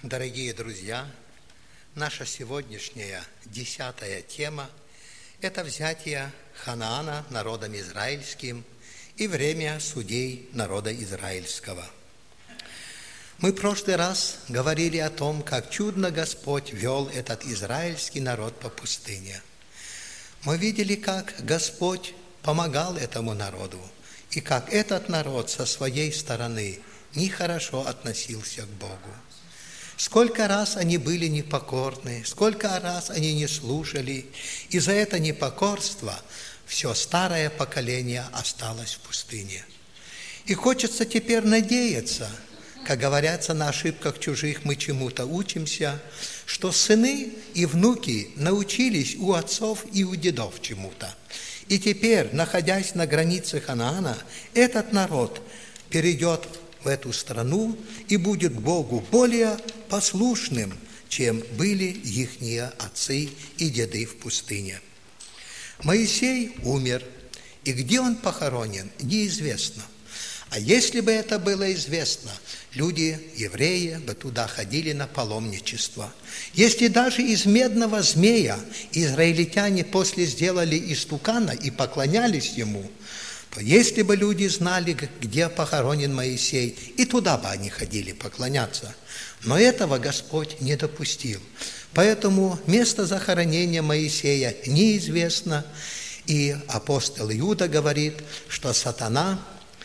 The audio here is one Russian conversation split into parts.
Дорогие друзья, наша сегодняшняя 10-я тема – это взятие Ханаана народом израильским и время судей народа израильского. Мы в прошлый раз говорили о том, как чудно Господь вел этот израильский народ по пустыне. Мы видели, как Господь помогал этому народу, и как этот народ со своей стороны нехорошо относился к Богу. Сколько раз они были непокорны, сколько раз они не слушали, и за это непокорство все старое поколение осталось в пустыне. И хочется теперь надеяться, как говорится, на ошибках чужих мы чему-то учимся, что сыны и внуки научились у отцов и у дедов чему-то. И теперь, находясь на границе Ханаана, этот народ перейдет в эту страну и будет Богу более послушным, чем были ихние отцы и деды в пустыне. Моисей умер, и где он похоронен, неизвестно. А если бы это было известно, люди, евреи, бы туда ходили на паломничество. Если даже из медного змея израильтяне после сделали истукана и поклонялись ему, то если бы люди знали, где похоронен Моисей, и туда бы они ходили поклоняться. Но этого Господь не допустил. Поэтому место захоронения Моисея неизвестно. И апостол Иуда говорит, что сатана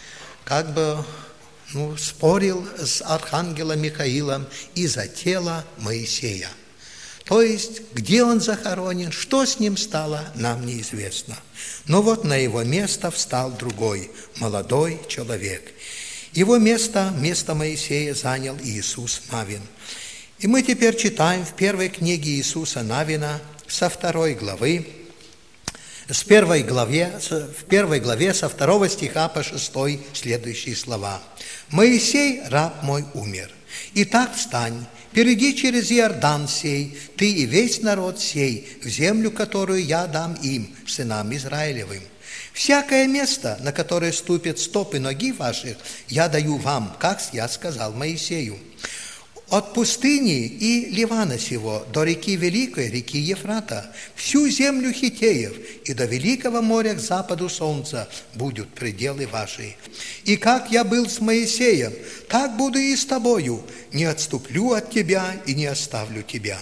спорил с архангелом Михаилом из-за тела Моисея. То есть, где он захоронен, что с ним стало, нам неизвестно. Но вот на его место встал другой, молодой человек. Его место Моисея занял Иисус Навин. И мы теперь читаем в первой книге Иисуса Навина в первой главе со 2 стиха по 6 следующие слова. «Моисей, раб мой, умер. Итак, встань, перейди через Иордан сей, ты и весь народ сей, в землю, которую я дам им, сынам Израилевым. Всякое место, на которое ступят стопы ноги ваших, я даю вам, как я сказал Моисею. От пустыни и Ливана сего до реки Великой, реки Ефрата, всю землю Хиттеев и до Великого моря к западу солнца будут пределы ваши. И как я был с Моисеем, так буду и с тобою, не отступлю от тебя и не оставлю тебя.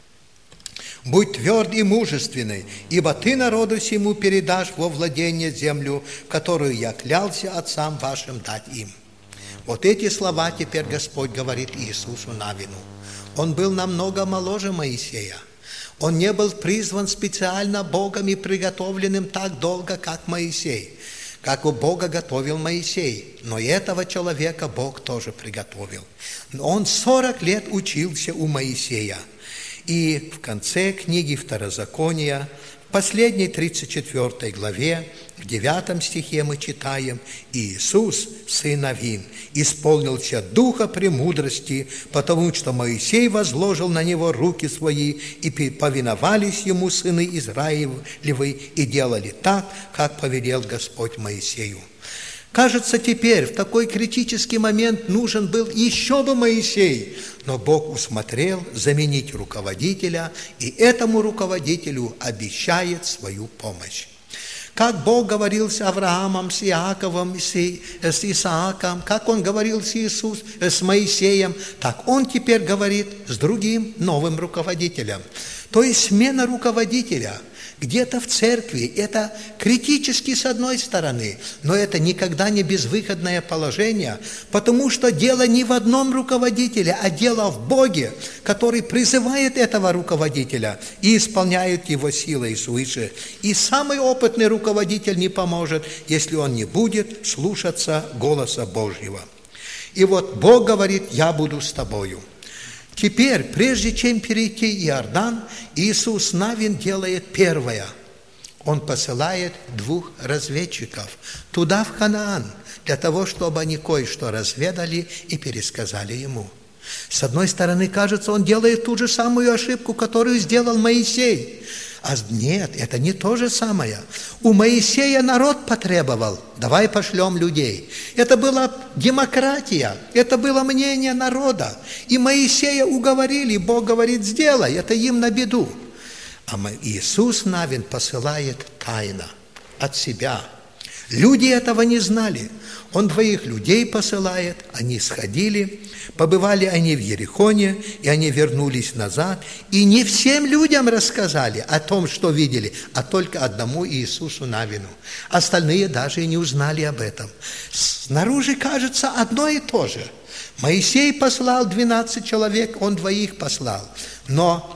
Будь тверд и мужественный, ибо ты народу сему передашь во владение землю, которую я клялся отцам вашим дать им». Вот эти слова теперь Господь говорит Иисусу Навину. Он был намного моложе Моисея. Он не был призван специально Богом и приготовленным так долго, как Моисей, как у Бога готовил Моисей. Но этого человека Бог тоже приготовил. Он 40 лет учился у Моисея. И в конце книги Второзакония, в последней 34 главе, в 9 стихе мы читаем: «Иисус, сын Навин, исполнился духа премудрости, потому что Моисей возложил на него руки свои, и повиновались ему сыны Израилевы, и делали так, как повелел Господь Моисею». Кажется, теперь в такой критический момент нужен был еще бы Моисей, но Бог усмотрел заменить руководителя, и этому руководителю обещает свою помощь. Как Бог говорил с Авраамом, с Иаковом, с Исааком, как Он говорил с Моисеем, так Он теперь говорит с другим новым руководителем. То есть смена руководителя где-то в церкви, это критически с одной стороны, но это никогда не безвыходное положение, потому что дело не в одном руководителе, а дело в Боге, который призывает этого руководителя и исполняет его силой свыше. И самый опытный руководитель не поможет, если он не будет слушаться голоса Божьего. И вот Бог говорит: «Я буду с тобою». Теперь, прежде чем перейти Иордан, Иисус Навин делает первое. Он посылает 2 разведчиков туда, в Ханаан, для того, чтобы они кое-что разведали и пересказали ему. С одной стороны, кажется, он делает ту же самую ошибку, которую сделал Моисей. А нет, это не то же самое. У Моисея народ потребовал, давай пошлем людей. Это была демократия, это было мнение народа. И Моисея уговорили, Бог говорит, сделай, это им на беду. А Иисус Навин посылает тайно от себя. Люди этого не знали. Он 2 людей посылает, они сходили, побывали они в Ерихоне, и они вернулись назад. И не всем людям рассказали о том, что видели, а только одному Иисусу Навину. Остальные даже и не узнали об этом. Снаружи кажется одно и то же. Моисей послал 12 человек, он 2 послал. Но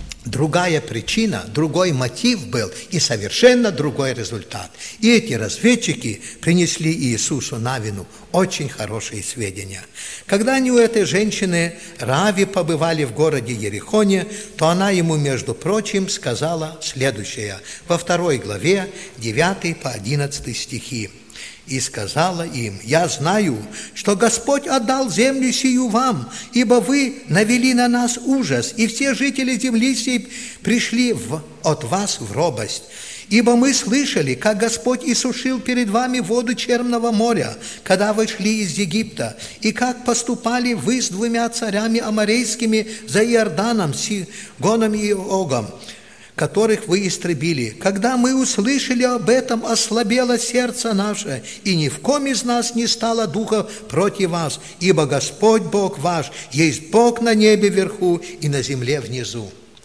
другая причина, другой мотив был и совершенно другой результат. И эти разведчики принесли Иисусу Навину очень хорошие сведения. Когда они у этой женщины Раави побывали в городе Ерихоне, то она ему, между прочим, сказала следующее. Во 2 главе 9 по 11 стихи. «И сказала им: я знаю, что Господь отдал землю сию вам, ибо вы навели на нас ужас, и все жители земли сей пришли от вас в робость. Ибо мы слышали, как Господь иссушил перед вами воду Черного моря, когда вы шли из Египта, и как поступали вы с 2 царями аморейскими за Иорданом, Сигоном и Огом, которых вы истребили. Когда мы услышали об этом, ослабело сердце наше, и ни в ком из нас не стало духа против вас, ибо Господь Бог ваш есть Бог на небе вверху и на земле внизу».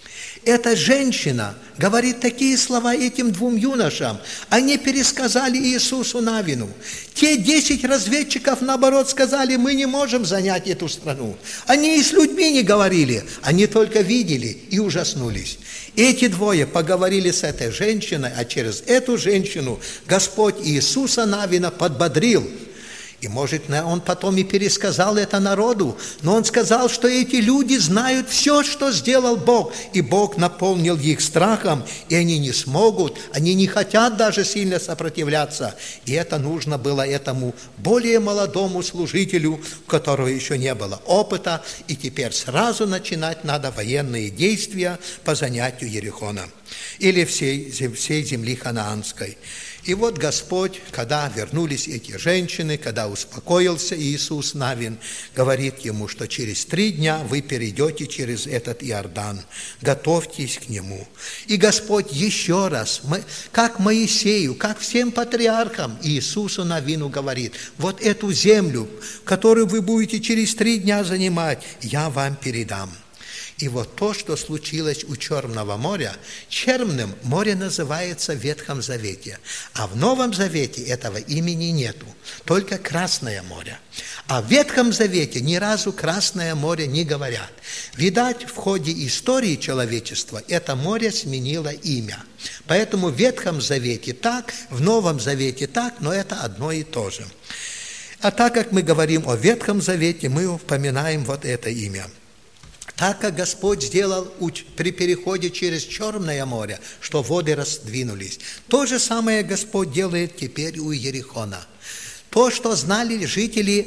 Эта женщина говорит такие слова этим 2 юношам. Они пересказали Иисусу Навину. Те 10 разведчиков, наоборот, сказали: мы не можем занять эту страну. Они и с людьми не говорили, они только видели и ужаснулись. Эти 2 поговорили с этой женщиной, а через эту женщину Господь Иисуса Навина подбодрил. И, может, он потом и пересказал это народу, но он сказал, что эти люди знают все, что сделал Бог, и Бог наполнил их страхом, и они не смогут, они не хотят даже сильно сопротивляться. И это нужно было этому более молодому служителю, у которого еще не было опыта, и теперь сразу начинать надо военные действия по занятию Ерихона или всей земли ханаанской. И вот Господь, когда вернулись эти женщины, когда успокоился Иисус Навин, говорит ему, что через 3 дня вы перейдете через этот Иордан, готовьтесь к нему. И Господь еще раз, как Моисею, как всем патриархам, Иисусу Навину говорит: вот эту землю, которую вы будете через 3 дня занимать, я вам передам. И вот то, что случилось у Черного моря, Черным море называется в Ветхом Завете, а в Новом Завете этого имени нету, только Красное море. А в Ветхом Завете ни разу Красное море не говорят. Видать, в ходе истории человечества это море сменило имя. Поэтому в Ветхом Завете так, в Новом Завете так, но это одно и то же. А так как мы говорим о Ветхом Завете, мы упоминаем вот это имя. Так как Господь сделал при переходе через Черное море, что воды раздвинулись, то же самое Господь делает теперь у Ерихона. То, что знали жители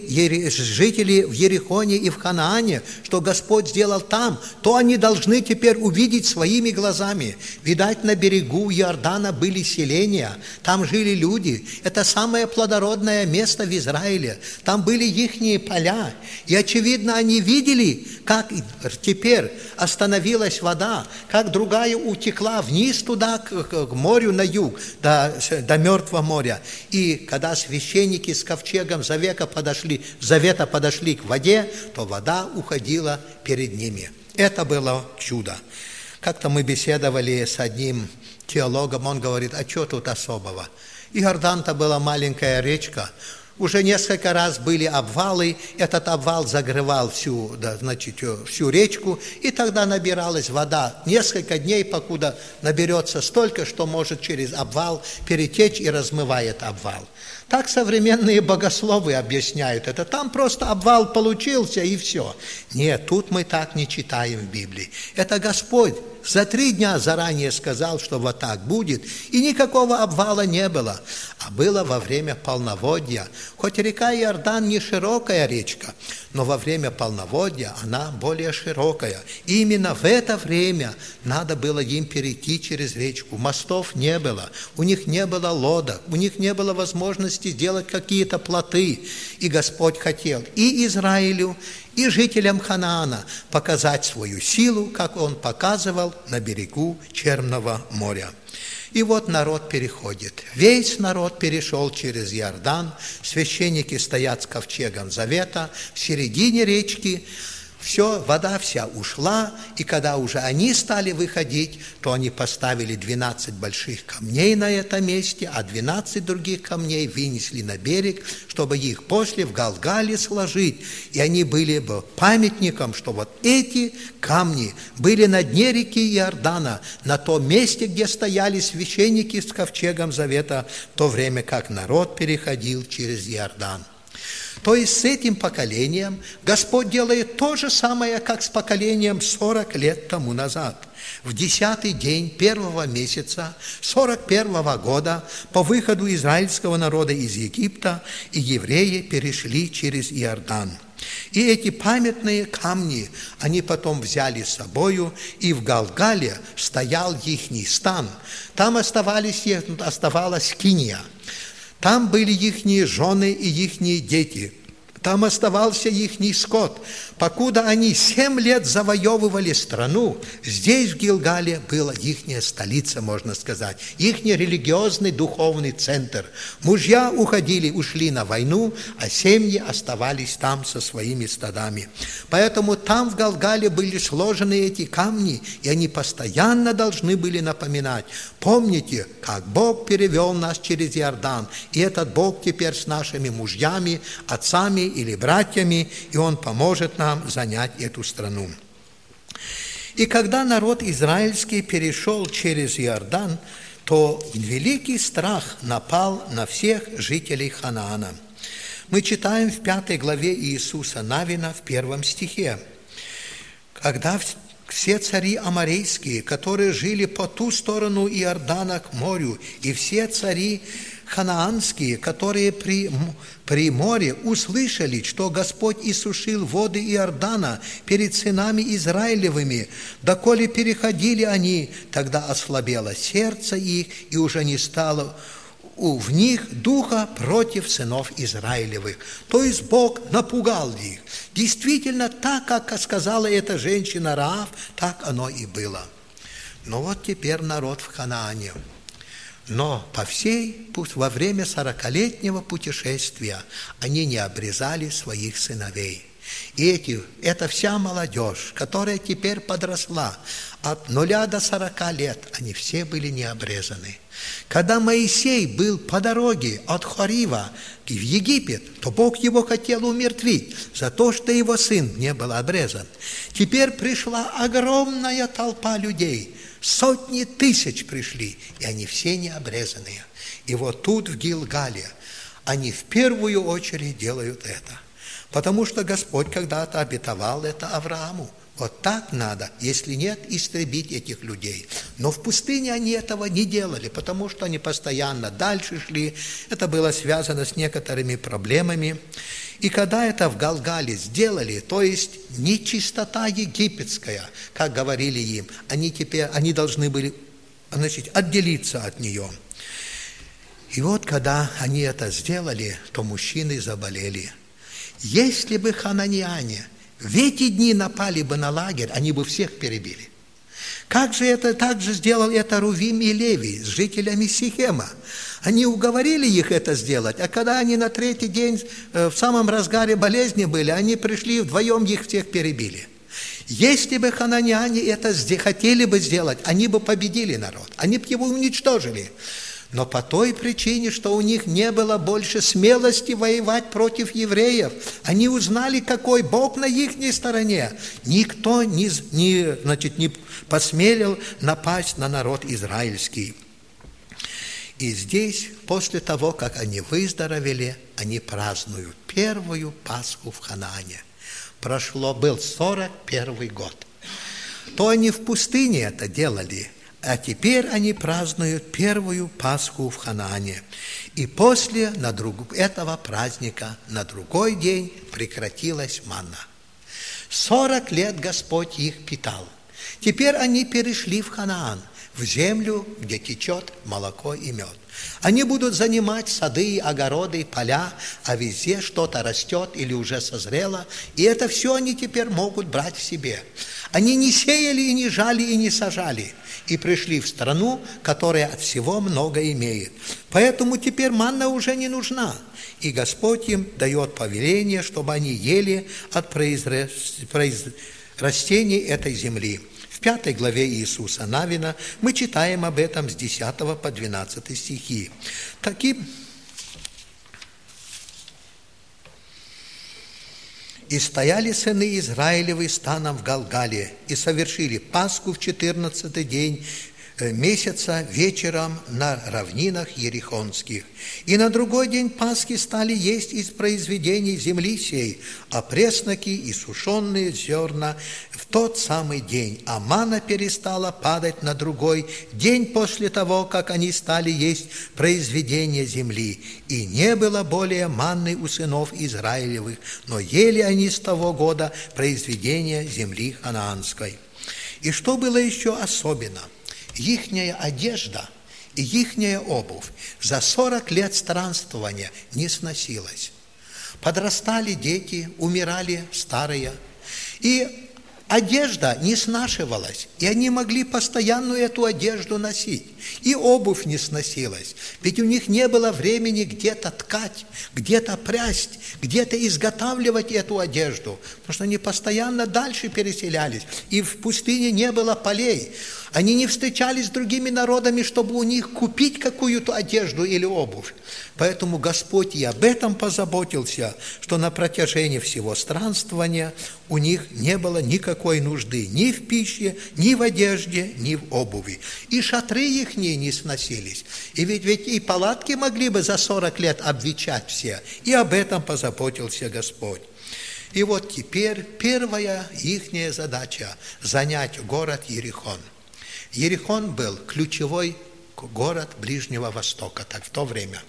в Ерихоне и в Ханаане, что Господь сделал там, то они должны теперь увидеть своими глазами. Видать, на берегу Иордана были селения, там жили люди. Это самое плодородное место в Израиле. Там были ихние поля. И, очевидно, они видели, как теперь остановилась вода, как другая утекла вниз туда, к морю на юг, до Мертвого моря. И когда священники с ковчегом завета подошли к воде, то вода уходила перед ними. Это было чудо. Как-то мы беседовали с одним теологом, он говорит: а что тут особого? Иордан-то была маленькая речка, уже несколько раз были обвалы, этот обвал закрывал всю речку, и тогда набиралась вода несколько дней, покуда наберется столько, что может через обвал перетечь и размывает обвал. Так современные богословы объясняют это. Там просто обвал получился и все. Нет, тут мы так не читаем в Библии. Это Господь за 3 дня заранее сказал, что вот так будет, и никакого обвала не было, а было во время полноводья. Хоть река Иордан не широкая речка, но во время полноводья она более широкая. И именно в это время надо было им перейти через речку. Мостов не было, у них не было лодок, у них не было возможности сделать какие-то плоты. И Господь хотел и Израилю, и жителям Ханаана показать свою силу, как Он показывал на берегу Черного моря. И вот народ переходит. Весь народ перешел через Иордан. Священники стоят с ковчегом завета в середине речки. Все, вода вся ушла, и когда уже они стали выходить, то они поставили 12 больших камней на этом месте, а 12 других камней вынесли на берег, чтобы их после в Галгале сложить. И они были бы памятником, что вот эти камни были на дне реки Иордана, на том месте, где стояли священники с ковчегом завета, в то время как народ переходил через Иордан. То есть с этим поколением Господь делает то же самое, как с поколением 40 лет тому назад. В 10-й день 1-го месяца 41-го года по выходу израильского народа из Египта и евреи перешли через Иордан. И эти памятные камни они потом взяли с собою, и в Галгале стоял ихний стан. Там оставалась Кинья. Там были ихние жены и ихние дети. Там оставался ихний скот. Покуда они 7 лет завоевывали страну, здесь, в Гилгале, была ихняя столица, можно сказать, ихний религиозный духовный центр. Мужья ушли на войну, а семьи оставались там со своими стадами. Поэтому там, в Галгале, были сложены эти камни, и они постоянно должны были напоминать: помните, как Бог перевел нас через Иордан, и этот Бог теперь с нашими мужьями, отцами или братьями, и Он поможет нам занять эту страну. И когда народ израильский перешел через Иордан, то великий страх напал на всех жителей Ханаана. Мы читаем в 5 главе Иисуса Навина в 1 стихе. Когда все цари аморейские, которые жили по ту сторону Иордана к морю, и все цари ханаанские, которые при море, услышали, что Господь иссушил воды Иордана перед сынами Израилевыми, доколе переходили они, тогда ослабело сердце их, и уже не стало в них духа против сынов Израилевых. То есть Бог напугал их. Действительно, так, как сказала эта женщина Раав, так оно и было. Но вот теперь народ в Ханаане. Но во время 40-летнего путешествия они не обрезали своих сыновей. И эта вся молодежь, которая теперь подросла, от 0 до 40 лет, они все были не обрезаны. Когда Моисей был по дороге от Хорива в Египет, то Бог его хотел умертвить за то, что его сын не был обрезан. Теперь пришла огромная толпа людей, сотни тысяч пришли, и они все не обрезанные. И вот тут, в Гилгале, они в первую очередь делают это. Потому что Господь когда-то обетовал это Аврааму. Вот так надо, если нет, истребить этих людей. Но в пустыне они этого не делали, потому что они постоянно дальше шли. Это было связано с некоторыми проблемами. И когда это в Галгале сделали, то есть нечистота египетская, как говорили им, они должны были, отделиться от нее. И вот когда они это сделали, то мужчины заболели. Если бы хананяне в эти дни напали бы на лагерь, они бы всех перебили. Так же сделал это Рувим и Леви с жителями Сихема. Они уговорили их это сделать, а когда они на 3-й день в самом разгаре болезни были, они пришли, вдвоем их всех перебили. Если бы хананяне это хотели бы сделать, они бы победили народ, они бы его уничтожили. Но по той причине, что у них не было больше смелости воевать против евреев, они узнали, какой Бог на их стороне. Никто не посмелил напасть на народ израильский. И здесь, после того, как они выздоровели, они празднуют первую Пасху в Ханаане. Был 41 год. то они в пустыне это делали. А теперь они празднуют первую Пасху в Ханаане. И после этого праздника на другой день прекратилась манна. 40 лет Господь их питал. Теперь они перешли в Ханаан, в землю, где течет молоко и мед. Они будут занимать сады, огороды, поля, а везде что-то растет или уже созрело, и это все они теперь могут брать в себе. Они не сеяли и не жали и не сажали, и пришли в страну, которая от всего много имеет. Поэтому теперь манна уже не нужна, и Господь им дает повеление, чтобы они ели от растений этой земли. В 5 главе Иисуса Навина мы читаем об этом с 10 по 12 стихи. «И стояли сыны Израилевы станом в Галгале, и совершили Пасху в 14-й день месяца вечером на равнинах Ерихонских. И на другой день Пасхи стали есть из произведений земли сей, опресноки и сушеные зерна в тот самый день, а манна перестала падать на другой день после того, как они стали есть произведения земли. И не было более манны у сынов Израилевых, но ели они с того года произведения земли ханаанской». И что было еще особенно? Ихняя одежда и ихняя обувь за 40 лет странствования не сносилась. Подрастали дети, умирали старые, и одежда не снашивалась, и они могли постоянно эту одежду носить, и обувь не сносилась, ведь у них не было времени где-то ткать, где-то прясть, где-то изготавливать эту одежду, потому что они постоянно дальше переселялись, и в пустыне не было полей. Они не встречались с другими народами, чтобы у них купить какую-то одежду или обувь. Поэтому Господь и об этом позаботился, что на протяжении всего странствования у них не было никакой нужды ни в пище, ни в одежде, ни в обуви. И шатры их не сносились. И ведь и палатки могли бы за 40 лет обветшать все. И об этом позаботился Господь. И вот теперь первая ихняя задача – занять город Ерихон. Ерихон был ключевой город Ближнего Востока так в то время.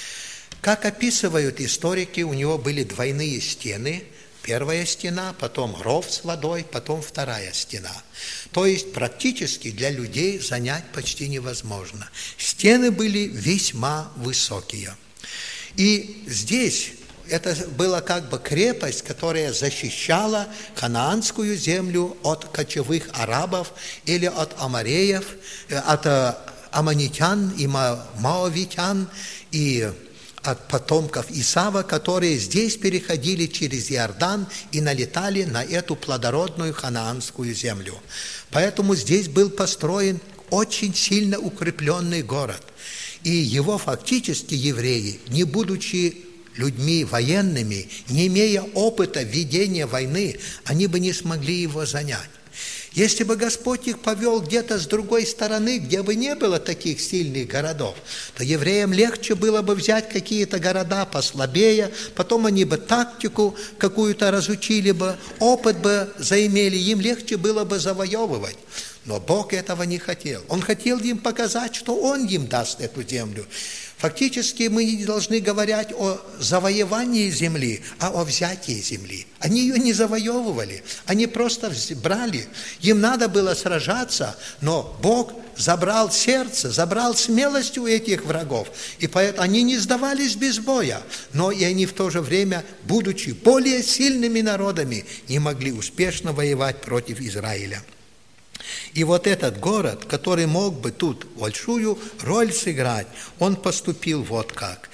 Как описывают историки, у него были двойные стены. Первая стена, потом ров с водой, потом вторая стена. То есть практически для людей занять почти невозможно. Стены были весьма высокие. И здесь это была как бы крепость, которая защищала ханаанскую землю от кочевых арабов или от амореев, от аммонитян и моавитян, и от потомков Исава, которые здесь переходили через Иордан и налетали на эту плодородную ханаанскую землю. Поэтому здесь был построен очень сильно укрепленный город. И его фактически евреи, не будучи людьми военными, не имея опыта ведения войны, они бы не смогли его занять. Если бы Господь их повел где-то с другой стороны, где бы не было таких сильных городов, то евреям легче было бы взять какие-то города послабее, потом они бы тактику какую-то разучили бы, опыт бы заимели, им легче было бы завоевывать. Но Бог этого не хотел. Он хотел им показать, что Он им даст эту землю. Фактически мы не должны говорить о завоевании земли, а о взятии земли. Они ее не завоевывали, они просто брали. Им надо было сражаться, но Бог забрал сердце, забрал смелость у этих врагов. И поэтому они не сдавались без боя, но и они в то же время, будучи более сильными народами, не могли успешно воевать против Израиля. И вот этот город, который мог бы тут большую роль сыграть, он поступил вот как.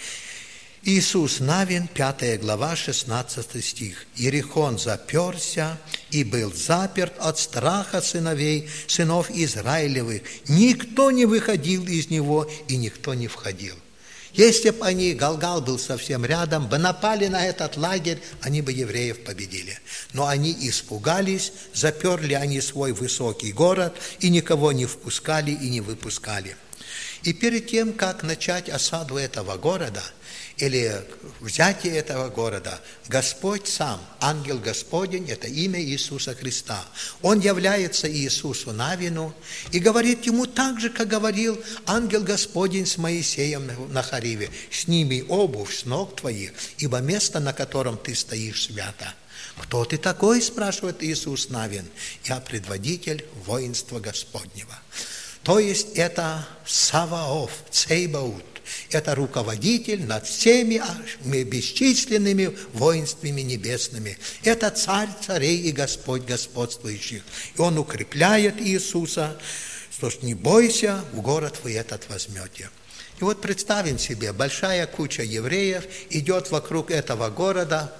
Иисус Навин, 5 глава, 16 стих. «Иерихон заперся и был заперт от страха сынов Израилевых. Никто не выходил из него, и никто не входил». Если бы они, Галгал был совсем рядом, бы напали на этот лагерь, они бы евреев победили. Но они испугались, заперли они свой высокий город, и никого не впускали и не выпускали. И перед тем, как начать осаду этого города, или взятие этого города, Господь сам, ангел Господень, это имя Иисуса Христа. Он является Иисусу Навину и говорит ему так же, как говорил ангел Господень с Моисеем на Хариве: «Сними обувь с ног твоих, ибо место, на котором ты стоишь, свято». «Кто ты такой?» – спрашивает Иисус Навин. «Я предводитель воинства Господнего». То есть это Саваоф, Цейбаут. Это руководитель над всеми бесчисленными воинствами небесными. Это царь царей и Господь господствующих. И он укрепляет Иисуса, что ж, не бойся, в город вы этот возьмете. И вот представим себе, большая куча евреев идет вокруг этого города,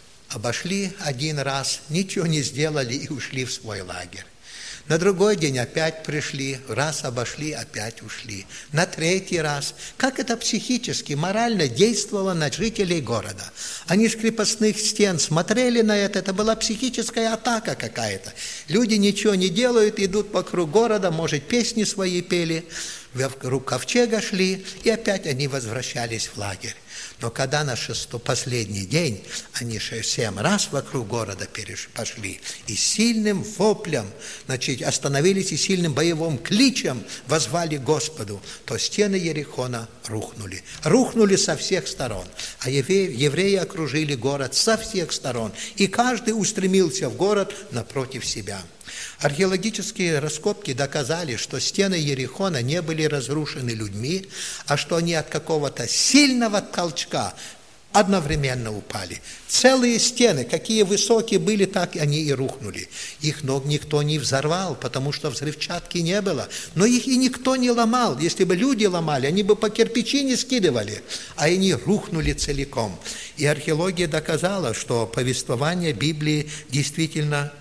обошли один раз, ничего не сделали и ушли в свой лагерь. На другой день опять пришли, раз обошли, опять ушли. На третий раз. Как это психически, морально действовало на жителей города? Они с крепостных стен смотрели на это была психическая атака какая-то. Люди ничего не делают, идут вокруг города, может, песни свои пели, вокруг ковчега шли, и опять они возвращались в лагерь. Но когда на последний день они 7 раз вокруг города пошли, и сильным воплем, остановились и сильным боевым кличем воззвали Господу, то стены Ерихона рухнули. Рухнули со всех сторон. А евреи окружили город со всех сторон, и каждый устремился в город напротив себя. Археологические раскопки доказали, что стены Ерихона не были разрушены людьми, а что они от какого-то сильного толчка одновременно упали. Целые стены, какие высокие были, так они и рухнули. Их никто не взорвал, потому что взрывчатки не было. Но их и никто не ломал. Если бы люди ломали, они бы по кирпичи не скидывали, а они рухнули целиком. И археология доказала, что повествование Библии действительно,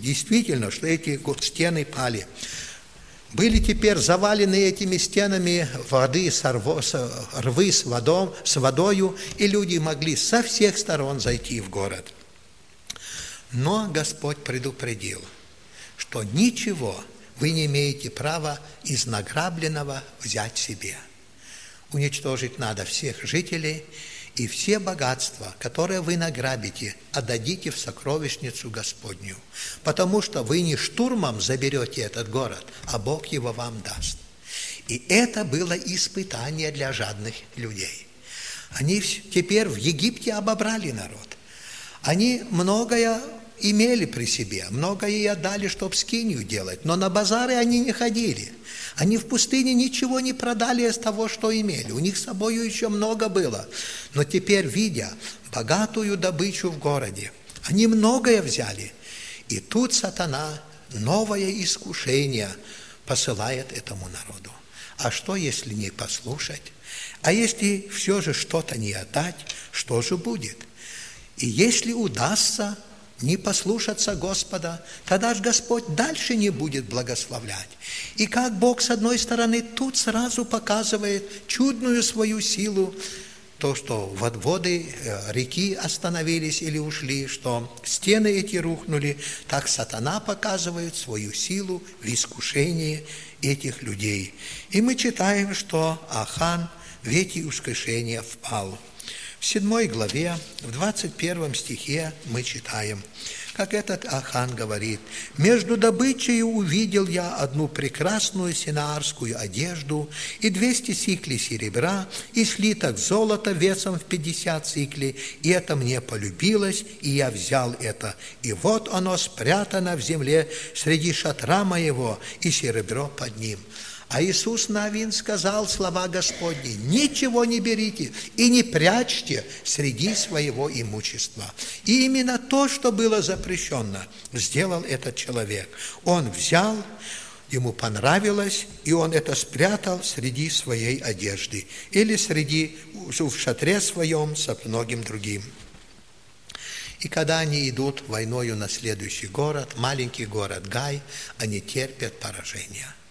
что эти стены пали. Были теперь завалены этими стенами рвы с водою, и люди могли со всех сторон зайти в город. Но Господь предупредил, что ничего вы не имеете права из награбленного взять себе. Уничтожить надо всех жителей, и все богатства, которые вы награбите, отдадите в сокровищницу Господню, потому что вы не штурмом заберете этот город, а Бог его вам даст. И это было испытание для жадных людей. Они теперь в Египте обобрали народ. Они многое имели при себе, многое и отдали, чтобы скинию делать, но на базары они не ходили. Они в пустыне ничего не продали из того, что имели. У них с собой еще много было. Но теперь, видя богатую добычу в городе, они многое взяли. И тут сатана новое искушение посылает этому народу. А что, если не послушать? А если все же что-то не отдать, что же будет? И если удастся не послушаться Господа, тогда же Господь дальше не будет благословлять. И как Бог, с одной стороны, тут сразу показывает чудную свою силу, то, что воды реки остановились или ушли, что стены эти рухнули, так сатана показывает свою силу в искушении этих людей. И мы читаем, что Ахан в эти искушения впал. В 7 главе, в 21 стихе мы читаем, как этот Ахан говорит: «Между добычей увидел я одну прекрасную синаарскую одежду и 200 сиклей серебра и слиток золота весом в 50 сиклей, и это мне полюбилось, и я взял это. И вот оно спрятано в земле среди шатра моего, и серебро под ним». А Иисус Навин сказал слова Господни: «Ничего не берите и не прячьте среди своего имущества». И именно то, что было запрещено, сделал этот человек. Он взял, ему понравилось, и он это спрятал среди своей одежды или в шатре своем со многим другим. И когда они идут войною на следующий город, маленький город Гай, они терпят поражение.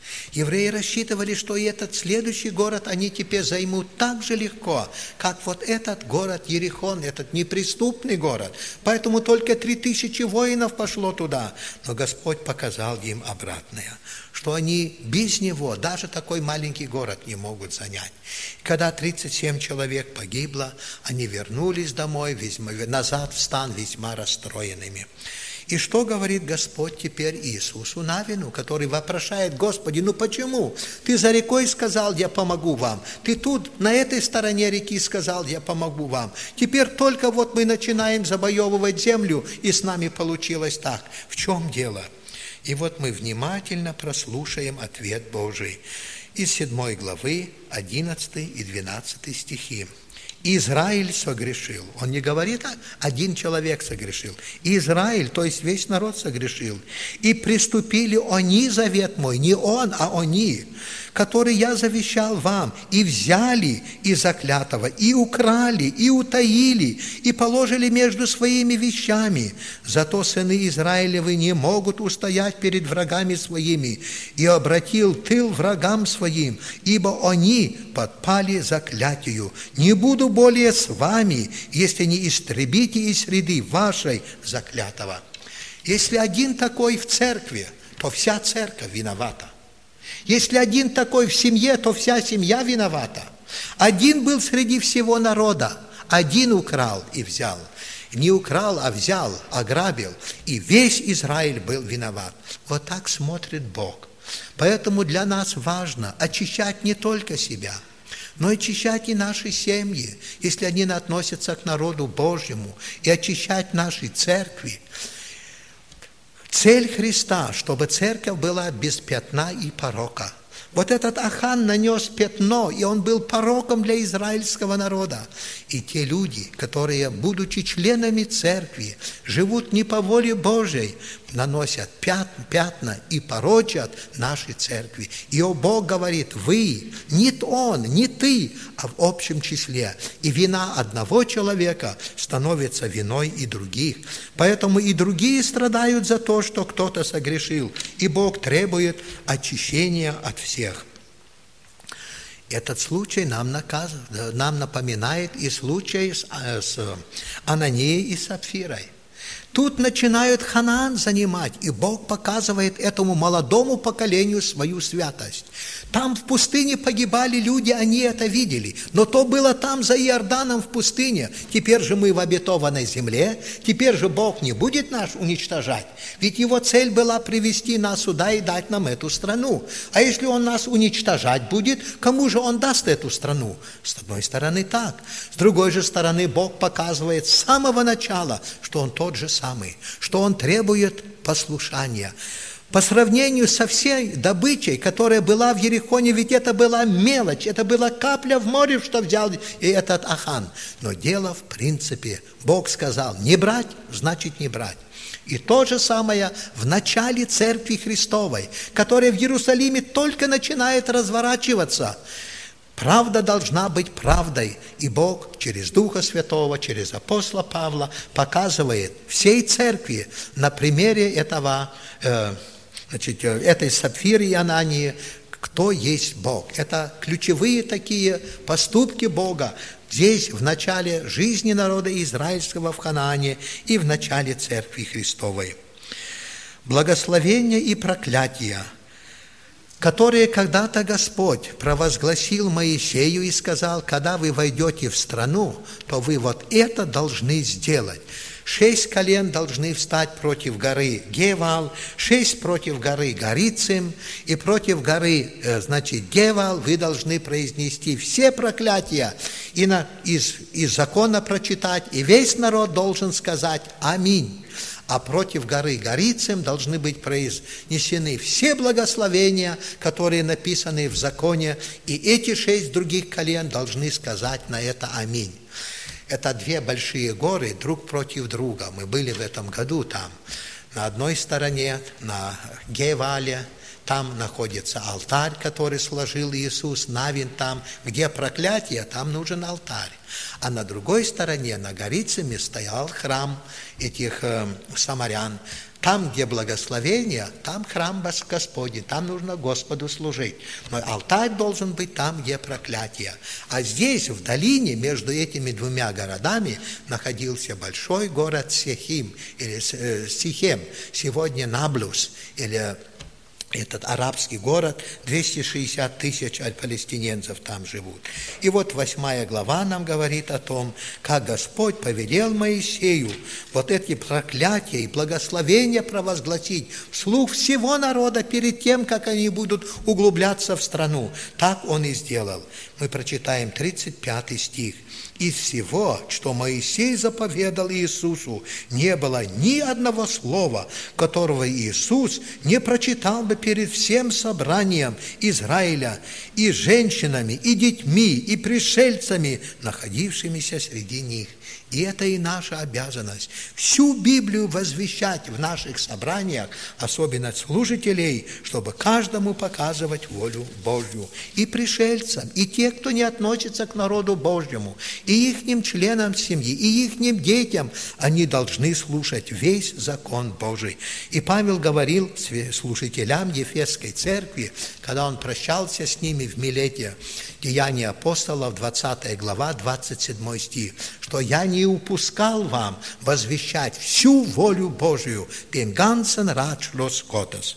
Евреи рассчитывали, что и этот следующий город они теперь займут так же легко, как вот этот город Иерихон, этот неприступный город. Поэтому только 3000 воинов пошло туда. Но Господь показал им обратное, что они без него даже такой маленький город не могут занять. Когда 37 человек погибло, они вернулись домой, назад в стан весьма расстроенными. И что говорит Господь теперь Иисусу Навину, который вопрошает: Господи, ну почему? Ты за рекой сказал, я помогу вам. Ты тут, на этой стороне реки сказал, я помогу вам. Теперь только вот мы начинаем завоевывать землю, и с нами получилось так. В чем дело? И вот мы внимательно прослушаем ответ Божий из 7 главы 11 и 12 стихи. Израиль согрешил. Он не говорит, один человек согрешил. Израиль, то есть весь народ согрешил. И приступили они завет мой, не он, а они, который я завещал вам, и взяли из заклятого, и украли, и утаили, и положили между своими вещами. Зато сыны Израилевы не могут устоять перед врагами своими, и обратил тыл врагам своим, ибо они подпали заклятию. Не буду более с вами, если не истребите из среды вашей заклятого. Если один такой в церкви, то вся церковь виновата. Если один такой в семье, то вся семья виновата. Один был среди всего народа, один украл и взял. Не украл, а взял, ограбил, и весь Израиль был виноват. Вот так смотрит Бог. Поэтому для нас важно очищать не только себя, но и очищать и наши семьи, если они относятся к народу Божьему, и очищать наши церкви. Цель Христа, чтобы церковь была без пятна и порока. Вот этот Ахан нанес пятно, и он был пороком для израильского народа. И те люди, которые, будучи членами церкви, живут не по воле Божьей, наносят пятна и порочат наши церкви. И Бог говорит: вы, не он, не ты, а в общем числе. И вина одного человека становится виной и других. Поэтому и другие страдают за то, что кто-то согрешил. И Бог требует очищения от всех. Этот случай нам напоминает и случай с Ананией и Сапфирой. Тут начинают Ханаан занимать, и Бог показывает этому молодому поколению свою святость. Там в пустыне погибали люди, они это видели, но то было там за Иорданом в пустыне. Теперь же мы в обетованной земле, теперь же Бог не будет нас уничтожать, ведь Его цель была привести нас сюда и дать нам эту страну. А если Он нас уничтожать будет, кому же Он даст эту страну? С одной стороны так, с другой же стороны Бог показывает с самого начала, что Он тот же самый, что Он требует послушания. По сравнению со всей добычей, которая была в Иерихоне, ведь это была мелочь, это была капля в море, что взял и этот Ахан. Но дело в принципе. Бог сказал: не брать, значит не брать. И то же самое в начале Церкви Христовой, которая в Иерусалиме только начинает разворачиваться. Правда должна быть правдой, и Бог через Духа Святого, через апостола Павла показывает всей церкви на примере этой Сапфиры и Анании, кто есть Бог. Это ключевые такие поступки Бога здесь, в начале жизни народа израильского в Ханаане и в начале Церкви Христовой. Благословения и проклятия, которые когда-то Господь провозгласил Моисею и сказал: когда вы войдете в страну, то вы вот это должны сделать. 6 колен должны встать против горы Гевал, 6 против горы Горицим, и против горы, Гевал вы должны произнести все проклятия, и из закона прочитать, и весь народ должен сказать «Аминь». А против горы Горицим должны быть произнесены все благословения, которые написаны в законе, и эти 6 других колен должны сказать на это «Аминь». Это 2 большие горы друг против друга. Мы были в этом году там. На одной стороне, на Гевале, там находится алтарь, который сложил Иисус, Навин там, где проклятие, там нужен алтарь. А на другой стороне, на Горицами, стоял храм этих самарян. Там, где благословение, там храм Господень, там нужно Господу служить. Но алтарь должен быть там, где проклятие. А здесь, в долине, между этими двумя городами, находился большой город Сихем, сегодня Наблус, или этот арабский город, 260 тысяч палестиненцев там живут. И вот 8 глава нам говорит о том, как Господь повелел Моисею вот эти проклятия и благословения провозгласить вслух всего народа перед тем, как они будут углубляться в страну. Так Он и сделал. Мы прочитаем 35 стих. «Из всего, что Моисей заповедал Иисусу, не было ни одного слова, которого Иисус не прочитал бы перед всем собранием Израиля, и женщинами, и детьми, и пришельцами, находившимися среди них». И это и наша обязанность. Всю Библию возвещать в наших собраниях, особенно служителей, чтобы каждому показывать волю Божью. И пришельцам, и те, кто не относится к народу Божьему, и ихним членам семьи, и ихним детям, они должны слушать весь закон Божий. И Павел говорил служителям Ефесской церкви, когда он прощался с ними в Милете, Деяния апостолов, 20 глава, 27 стих, что «Я не упускал вам возвещать всю волю Божию, den ganzen Ratschluss Gottes».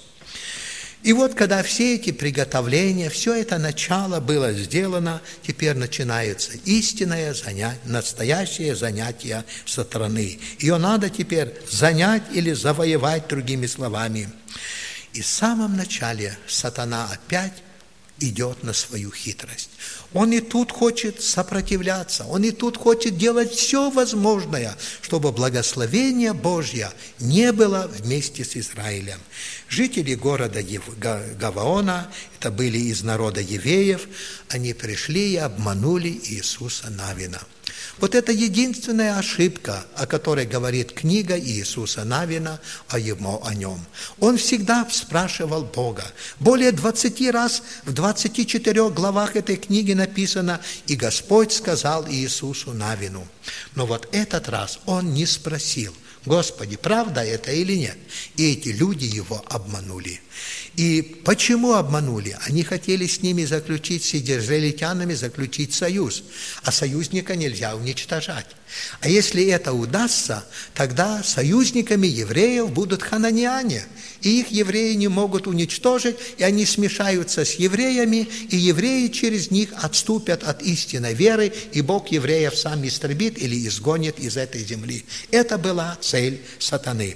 И вот, когда все эти приготовления, все это начало было сделано, теперь начинается истинное занятие, настоящее занятие сатаны. Ее надо теперь занять или завоевать, другими словами. И в самом начале сатана опять идет на свою хитрость. Он и тут хочет сопротивляться, он и тут хочет делать все возможное, чтобы благословение Божье не было вместе с Израилем. Жители города Гаваона, это были из народа евреев, они пришли и обманули Иисуса Навина. Вот это единственная ошибка, о которой говорит книга Иисуса Навина о нем. Он всегда спрашивал Бога. Более 20 раз в 24 главах этой книги написано: «И Господь сказал Иисусу Навину». Но вот этот раз он не спросил: «Господи, правда это или нет?» И эти люди его обманули. И почему обманули? Они хотели с ними заключить, с израильтянами заключить союз. А союзника нельзя уничтожать. А если это удастся, тогда союзниками евреев будут хананяне. И их евреи не могут уничтожить, и они смешаются с евреями, и евреи через них отступят от истинной веры, и Бог евреев сам истребит или изгонит из этой земли. Это была цель сатаны.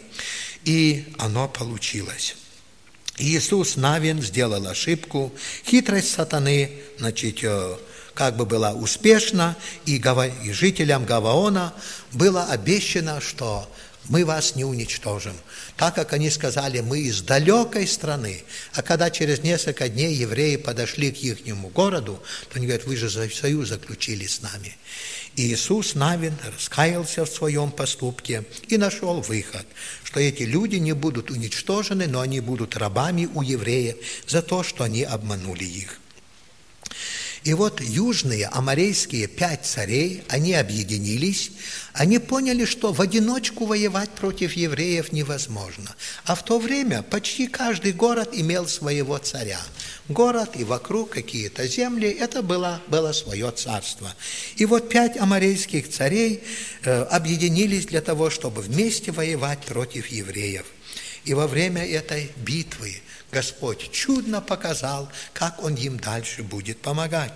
И оно получилось. Иисус Навин сделал ошибку, хитрость сатаны, как бы была успешна, и жителям Гаваона было обещано, что мы вас не уничтожим. Так как они сказали: мы из далекой страны. А когда через несколько дней евреи подошли к ихнему городу, то они говорят: вы же союз заключили с нами. И Иисус Навин раскаялся в своем поступке и нашел выход, что эти люди не будут уничтожены, но они будут рабами у евреев за то, что они обманули их. И вот южные аморейские 5 царей, они объединились, они поняли, что в одиночку воевать против евреев невозможно. А в то время почти каждый город имел своего царя. Город и вокруг какие-то земли, это было свое царство. И вот 5 аморейских царей объединились для того, чтобы вместе воевать против евреев. И во время этой битвы Господь чудно показал, как Он им дальше будет помогать.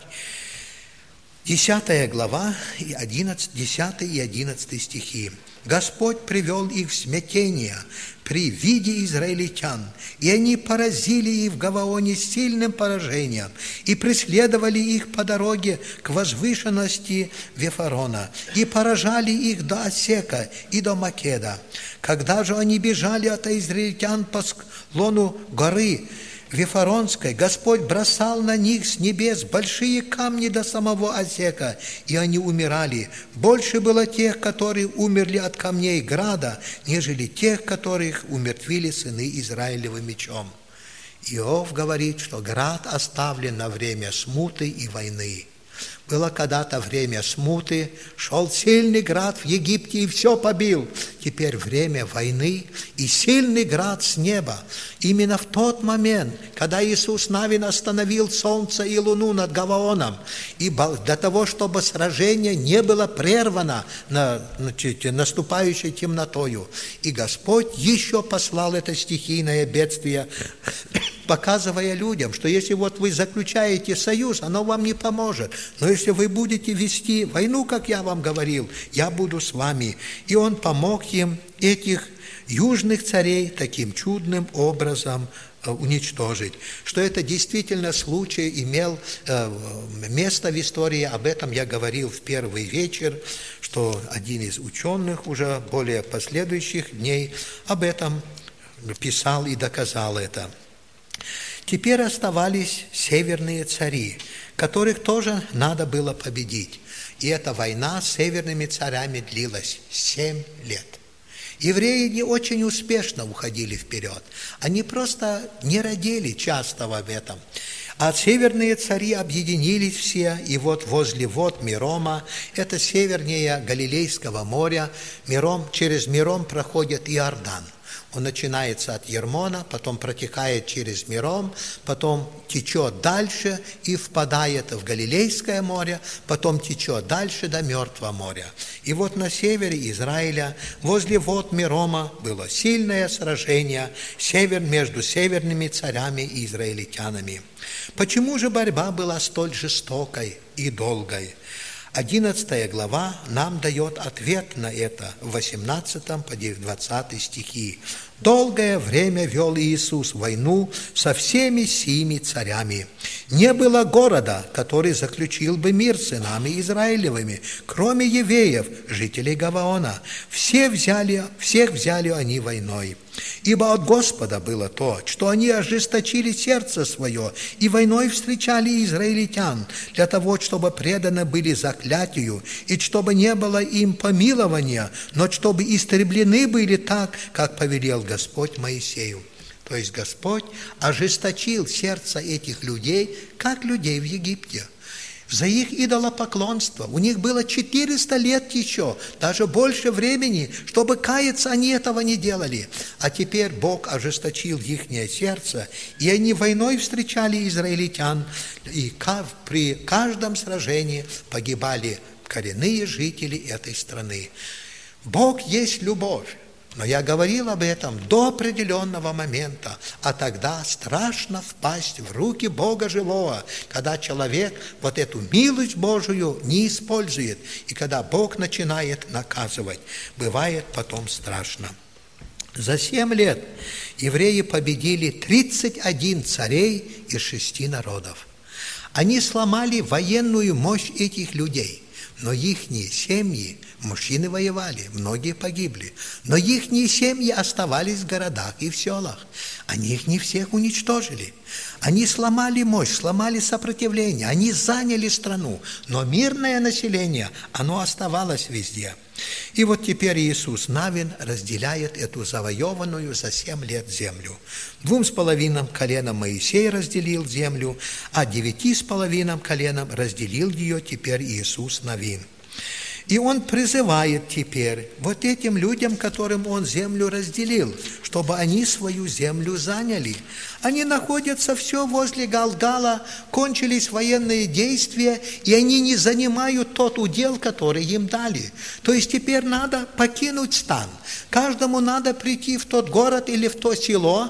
10 глава, 10 и 11 стихи. «Господь привел их в смятение при виде израильтян, и они поразили их в Гаваоне сильным поражением, и преследовали их по дороге к возвышенности Вифарона, и поражали их до Осека и до Македа. Когда же они бежали от израильтян по склону горы Вифаронской, Господь бросал на них с небес большие камни до самого Осека, и они умирали. Больше было тех, которые умерли от камней града, нежели тех, которых умертвили сыны Израилевы мечом». Иов говорит, что град оставлен на время смуты и войны. Было когда-то время смуты, шел сильный град в Египте и все побил. Теперь время войны и сильный град с неба. Именно в тот момент, когда Иисус Навин остановил солнце и луну над Гаваоном, и для того, чтобы сражение не было прервано наступающей темнотою, и Господь еще послал это стихийное бедствие, показывая людям, что если вот вы заключаете союз, оно вам не поможет. Но если вы будете вести войну, как я вам говорил, я буду с вами. И он помог им этих южных царей таким чудным образом уничтожить. Что это действительно случай имел место в истории, об этом я говорил в первый вечер, что один из ученых уже более последующих дней об этом писал и доказал это. Теперь оставались северные цари, которых тоже надо было победить. И эта война с северными царями длилась 7 лет. Евреи не очень успешно уходили вперед. Они просто не родили часто в этом. А северные цари объединились все, и вот возле вод Мерома, это севернее Галилейского моря, через Мером проходит Иордан. Он начинается от Ермона, потом протекает через Мером, потом течет дальше и впадает в Галилейское море, потом течет дальше до Мертвого моря. И вот на севере Израиля, возле вод Мерома, было сильное сражение между северными царями и израильтянами. Почему же борьба была столь жестокой и долгой? 11 глава нам дает ответ на это в 18 по 20 стихи. «Долгое время вел Иисус войну со всеми сими царями. Не было города, который заключил бы мир с сынами Израилевыми, кроме евеев, жителей Гаваона. Всех взяли они войной. Ибо от Господа было то, что они ожесточили сердце свое и войной встречали израильтян, для того, чтобы преданы были заклятию, и чтобы не было им помилования, но чтобы истреблены были так, как повелел Господь Моисею». То есть Господь ожесточил сердце этих людей, как людей в Египте. За их идолопоклонство. У них было 400 лет еще, даже больше времени, чтобы каяться, они этого не делали. А теперь Бог ожесточил ихнее сердце, и они войной встречали израильтян, и при каждом сражении погибали коренные жители этой страны. Бог есть любовь. Но я говорил об этом до определенного момента, а тогда страшно впасть в руки Бога живого, когда человек вот эту милость Божию не использует, и когда Бог начинает наказывать, бывает потом страшно. За 7 лет евреи победили 31 царей из 6 народов. Они сломали военную мощь этих людей. Но ихние семьи, мужчины воевали, многие погибли, но ихние семьи оставались в городах и в селах. Они их не всех уничтожили. Они сломали мощь, сломали сопротивление, они заняли страну, но мирное население, оно оставалось везде. И вот теперь Иисус Навин разделяет эту завоеванную за 7 лет землю. 2,5 коленам Моисей разделил землю, а 9,5 коленам разделил ее теперь Иисус Навин. И он призывает теперь вот этим людям, которым он землю разделил, чтобы они свою землю заняли. Они находятся все возле Галгала, кончились военные действия, и они не занимают тот удел, который им дали. То есть теперь надо покинуть стан. Каждому надо прийти в тот город или в то село,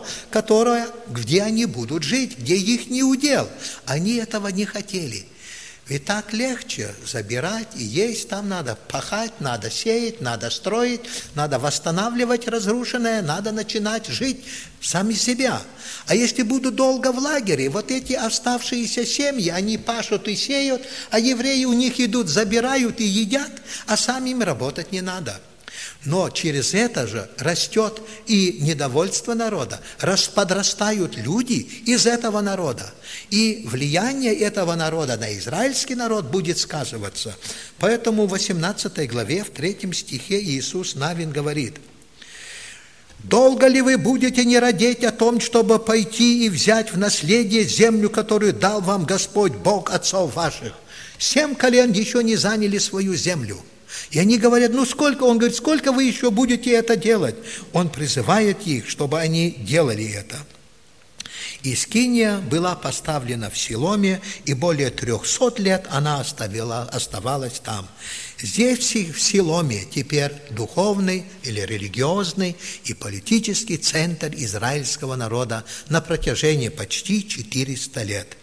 где они будут жить, где их не удел. Они этого не хотели. Ведь так легче забирать и есть, там надо пахать, надо сеять, надо строить, надо восстанавливать разрушенное, надо начинать жить сами себя. А если будут долго в лагере, вот эти оставшиеся семьи, они пашут и сеют, а евреи у них идут, забирают и едят, а сами им работать не надо. Но через это же растет и недовольство народа, подрастают люди из этого народа. И влияние этого народа на израильский народ будет сказываться. Поэтому в 18 главе, в 3 стихе Иисус Навин говорит: долго ли вы будете не радеть о том, чтобы пойти и взять в наследие землю, которую дал вам Господь, Бог отцов ваших? 7 колен еще не заняли свою землю. И они говорят, ну сколько? Он говорит, сколько вы еще будете это делать? Он призывает их, чтобы они делали это. И Скиния была поставлена в Силоме, и более 300 лет она оставалась там. Здесь, в Силоме, теперь духовный или религиозный и политический центр израильского народа на протяжении почти 400 лет.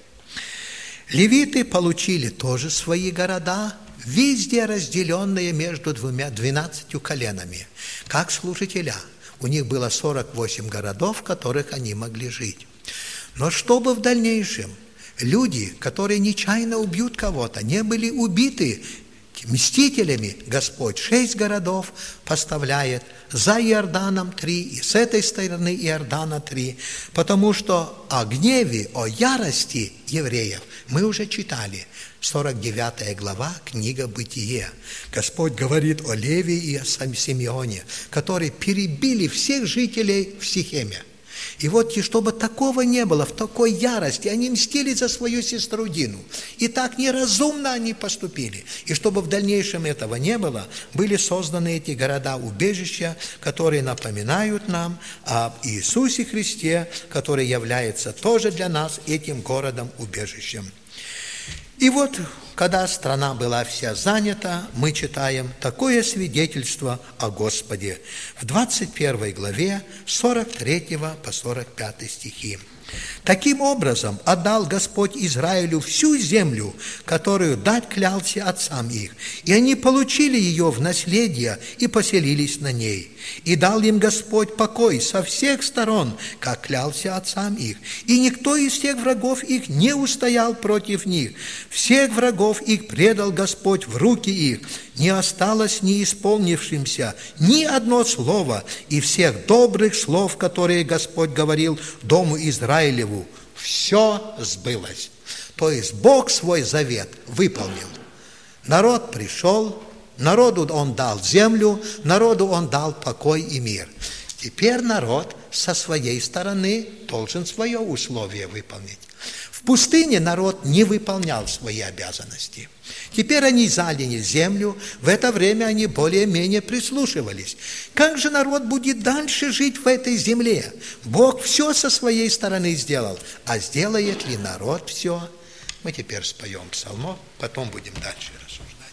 Левиты получили тоже свои города, везде разделенные между 12 коленами, как служителя. У них было 48 городов, в которых они могли жить. Но чтобы в дальнейшем люди, которые нечаянно убьют кого-то, не были убиты мстителями, Господь 6 городов поставляет, за Иорданом 3, и с этой стороны Иордана 3, потому что о гневе, о ярости евреев мы уже читали, 49 глава, книга Бытие. Господь говорит о Левии и о Симеоне, которые перебили всех жителей в Сихеме. И вот, и чтобы такого не было, в такой ярости, они мстили за свою сестру Дину. И так неразумно они поступили. И чтобы в дальнейшем этого не было, были созданы эти города-убежища, которые напоминают нам об Иисусе Христе, который является тоже для нас этим городом-убежищем. И вот, когда страна была вся занята, мы читаем такое свидетельство о Господе в 21 главе 43 по 45 стихи. Таким образом отдал Господь Израилю всю землю, которую дать клялся отцам их, и они получили ее в наследие и поселились на ней. И дал им Господь покой со всех сторон, как клялся отцам их. И никто из всех врагов их не устоял против них. Всех врагов их предал Господь в руки их. Не осталось не исполнившимся ни одно слово, и всех добрых слов, которые Господь говорил дому Израилеву, все сбылось. То есть Бог свой завет выполнил. Народ пришел, народу Он дал землю, народу Он дал покой и мир. Теперь народ со своей стороны должен свое условие выполнить. В пустыне народ не выполнял свои обязанности. Теперь они заняли землю, в это время они более-менее прислушивались. Как же народ будет дальше жить в этой земле? Бог все со своей стороны сделал, а сделает ли народ все? Мы теперь споем псалмов, потом будем дальше рассуждать.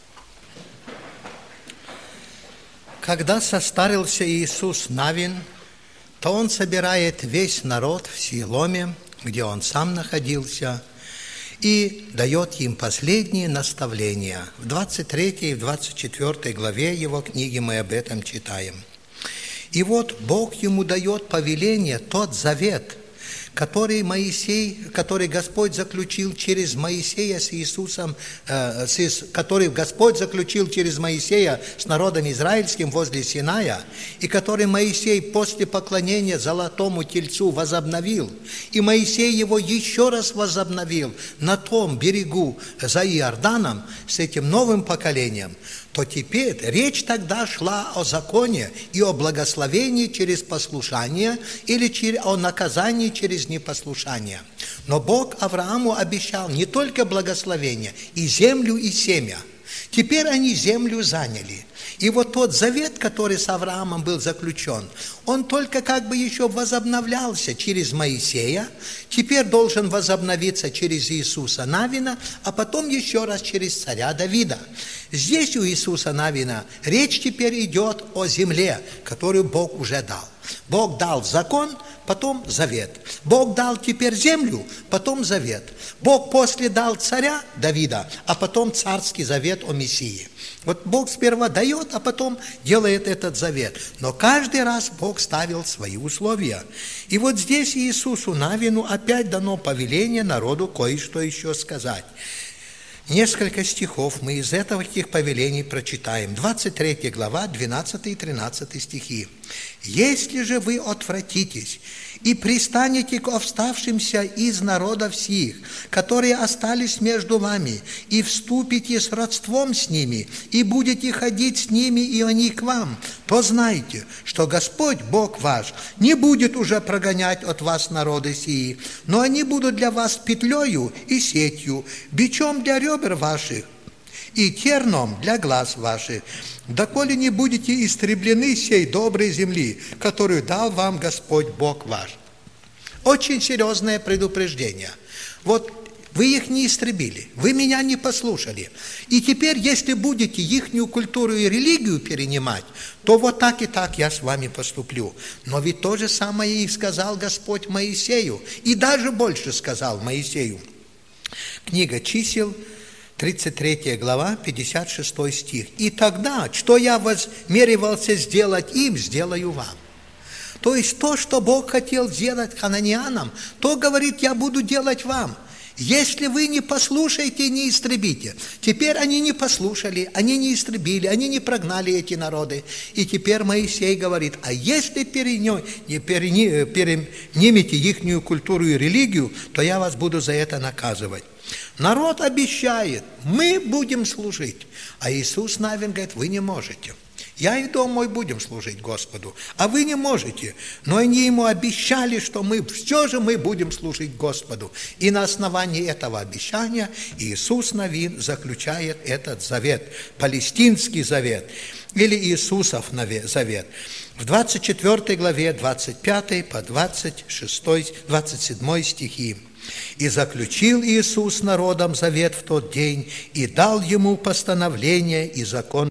Когда состарился Иисус Навин, то Он собирает весь народ в Силоме, где Он сам находился, и дает им последние наставления. В 23 и в 24 главе его книги мы об этом читаем. И вот Бог ему дает повеление, тот завет, который Господь заключил через Моисея с Иисусом, который Господь заключил через Моисея с народом израильским возле Синая, и который Моисей после поклонения золотому тельцу возобновил, и Моисей его еще раз возобновил на том берегу за Иорданом с этим новым поколением, то теперь речь тогда шла о законе и о благословении через послушание или о наказании через непослушание. Но Бог Аврааму обещал не только благословение, и землю, и семя. Теперь они землю заняли. И вот тот завет, который с Авраамом был заключен, он только как бы еще возобновлялся через Моисея, теперь должен возобновиться через Иисуса Навина, а потом еще раз через царя Давида. Здесь у Иисуса Навина речь теперь идет о земле, которую Бог уже дал. Бог дал закон, потом завет. Бог дал теперь землю, потом завет. Бог после дал царя Давида, а потом царский завет о Мессии. Вот Бог сперва дает, а потом делает этот завет. Но каждый раз Бог ставил свои условия. И вот здесь Иисусу Навину опять дано повеление народу кое-что еще сказать. Несколько стихов мы из этих повелений прочитаем. 23 глава, 12 и 13 стихи. «Если же вы отвратитесь и пристанете к оставшимся из народов сих, которые остались между вами, и вступите с родством с ними, и будете ходить с ними, и они к вам, то знайте, что Господь, Бог ваш, не будет уже прогонять от вас народы сии, но они будут для вас петлею и сетью, бичом для ребер ваших, и терном для глаз ваших, доколе не будете истреблены сей доброй земли, которую дал вам Господь Бог ваш. Очень серьезное предупреждение. Вот вы их не истребили, вы меня не послушали. И теперь, если будете ихнюю культуру и религию перенимать, то вот так и так я с вами поступлю. Но ведь то же самое и сказал Господь Моисею, и даже больше сказал Моисею. Книга Чисел, 33 глава, 56 стих. «И тогда, что я вознамеревался сделать им, сделаю вам». То есть то, что Бог хотел сделать хананеянам, то, говорит, я буду делать вам. Если вы не послушаете, не истребите. Теперь они не послушали, они не истребили, они не прогнали эти народы. И теперь Моисей говорит, а если перенимете ихнюю культуру и религию, то я вас буду за это наказывать. Народ обещает, мы будем служить. А Иисус Навин говорит, вы не можете. Я и дом мой будем служить Господу, а вы не можете. Но они ему обещали, что все же мы будем служить Господу. И на основании этого обещания Иисус Навин заключает этот завет, палестинский завет, или Иисусов завет. В 24 главе, 25 по 26, 27 стихи. «И заключил Иисус с народом завет в тот день, и дал ему постановление и закон».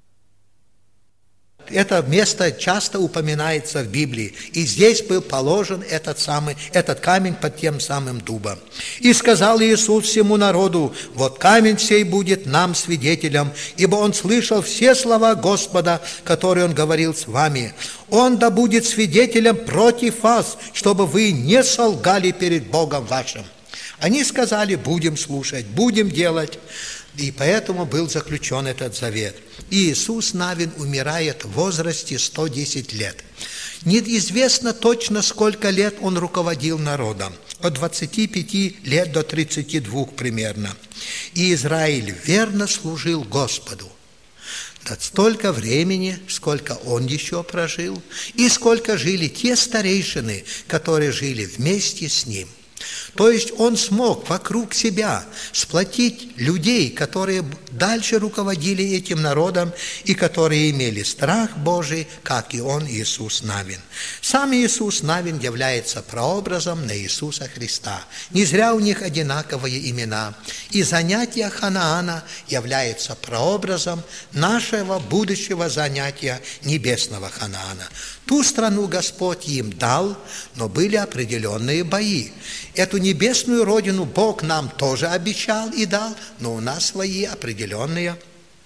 Это место часто упоминается в Библии, и здесь был положен этот камень под тем самым дубом. «И сказал Иисус всему народу, вот камень сей будет нам свидетелем, ибо он слышал все слова Господа, которые он говорил с вами. Он да будет свидетелем против вас, чтобы вы не солгали перед Богом вашим». Они сказали, будем слушать, будем делать. И поэтому был заключен этот завет. И Иисус Навин умирает в возрасте 110 лет. Неизвестно точно, сколько лет он руководил народом. От 25 лет до 32 примерно. И Израиль верно служил Господу. Столько времени, сколько он еще прожил, и сколько жили те старейшины, которые жили вместе с ним. То есть он смог вокруг себя сплотить людей, которые дальше руководили этим народом и которые имели страх Божий, как и он, Иисус Навин. Сам Иисус Навин является прообразом на Иисуса Христа. Не зря у них одинаковые имена. И занятие Ханаана является прообразом нашего будущего занятия небесного Ханаана. Ту страну Господь им дал, но были определенные бои. Эту небесную родину Бог нам тоже обещал и дал, но у нас своя определенная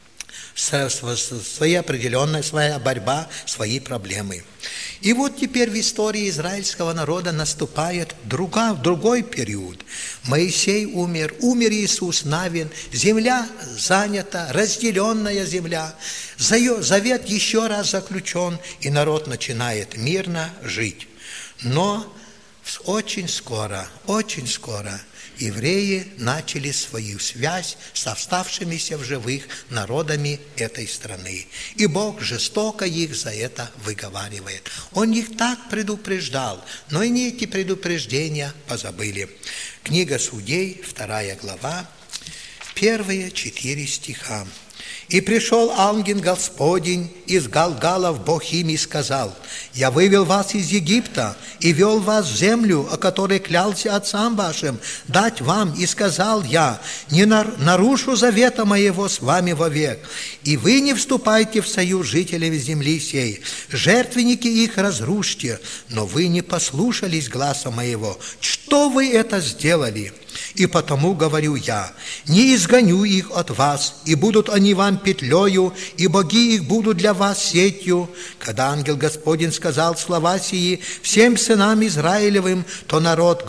борьба, свои проблемы. И вот теперь в истории израильского народа наступает другой период. Моисей умер Иисус Навин, земля занята, разделенная земля. Завет еще раз заключен, и народ начинает мирно жить. Но очень скоро евреи начали свою связь с оставшимися в живых народами этой страны. И Бог жестоко их за это выговаривает. Он их так предупреждал, но они эти предупреждения позабыли. Книга Судей, 2 глава, первые 4 стиха. «И пришел ангел Господень из Галгала в Бохим и сказал: Я вывел вас из Египта и вел вас в землю, о которой клялся отцам вашим дать вам, и сказал я: не нарушу завета моего с вами вовек, и вы не вступайте в союз жителей земли сей, жертвенники их разрушьте, но вы не послушались гласа моего. Что вы это сделали? И потому говорю я: не изгоню их от вас, и будут они вам петлею, и боги их будут для вас сетью». Когда ангел Господень сказал слова сии всем сынам Израилевым, то народ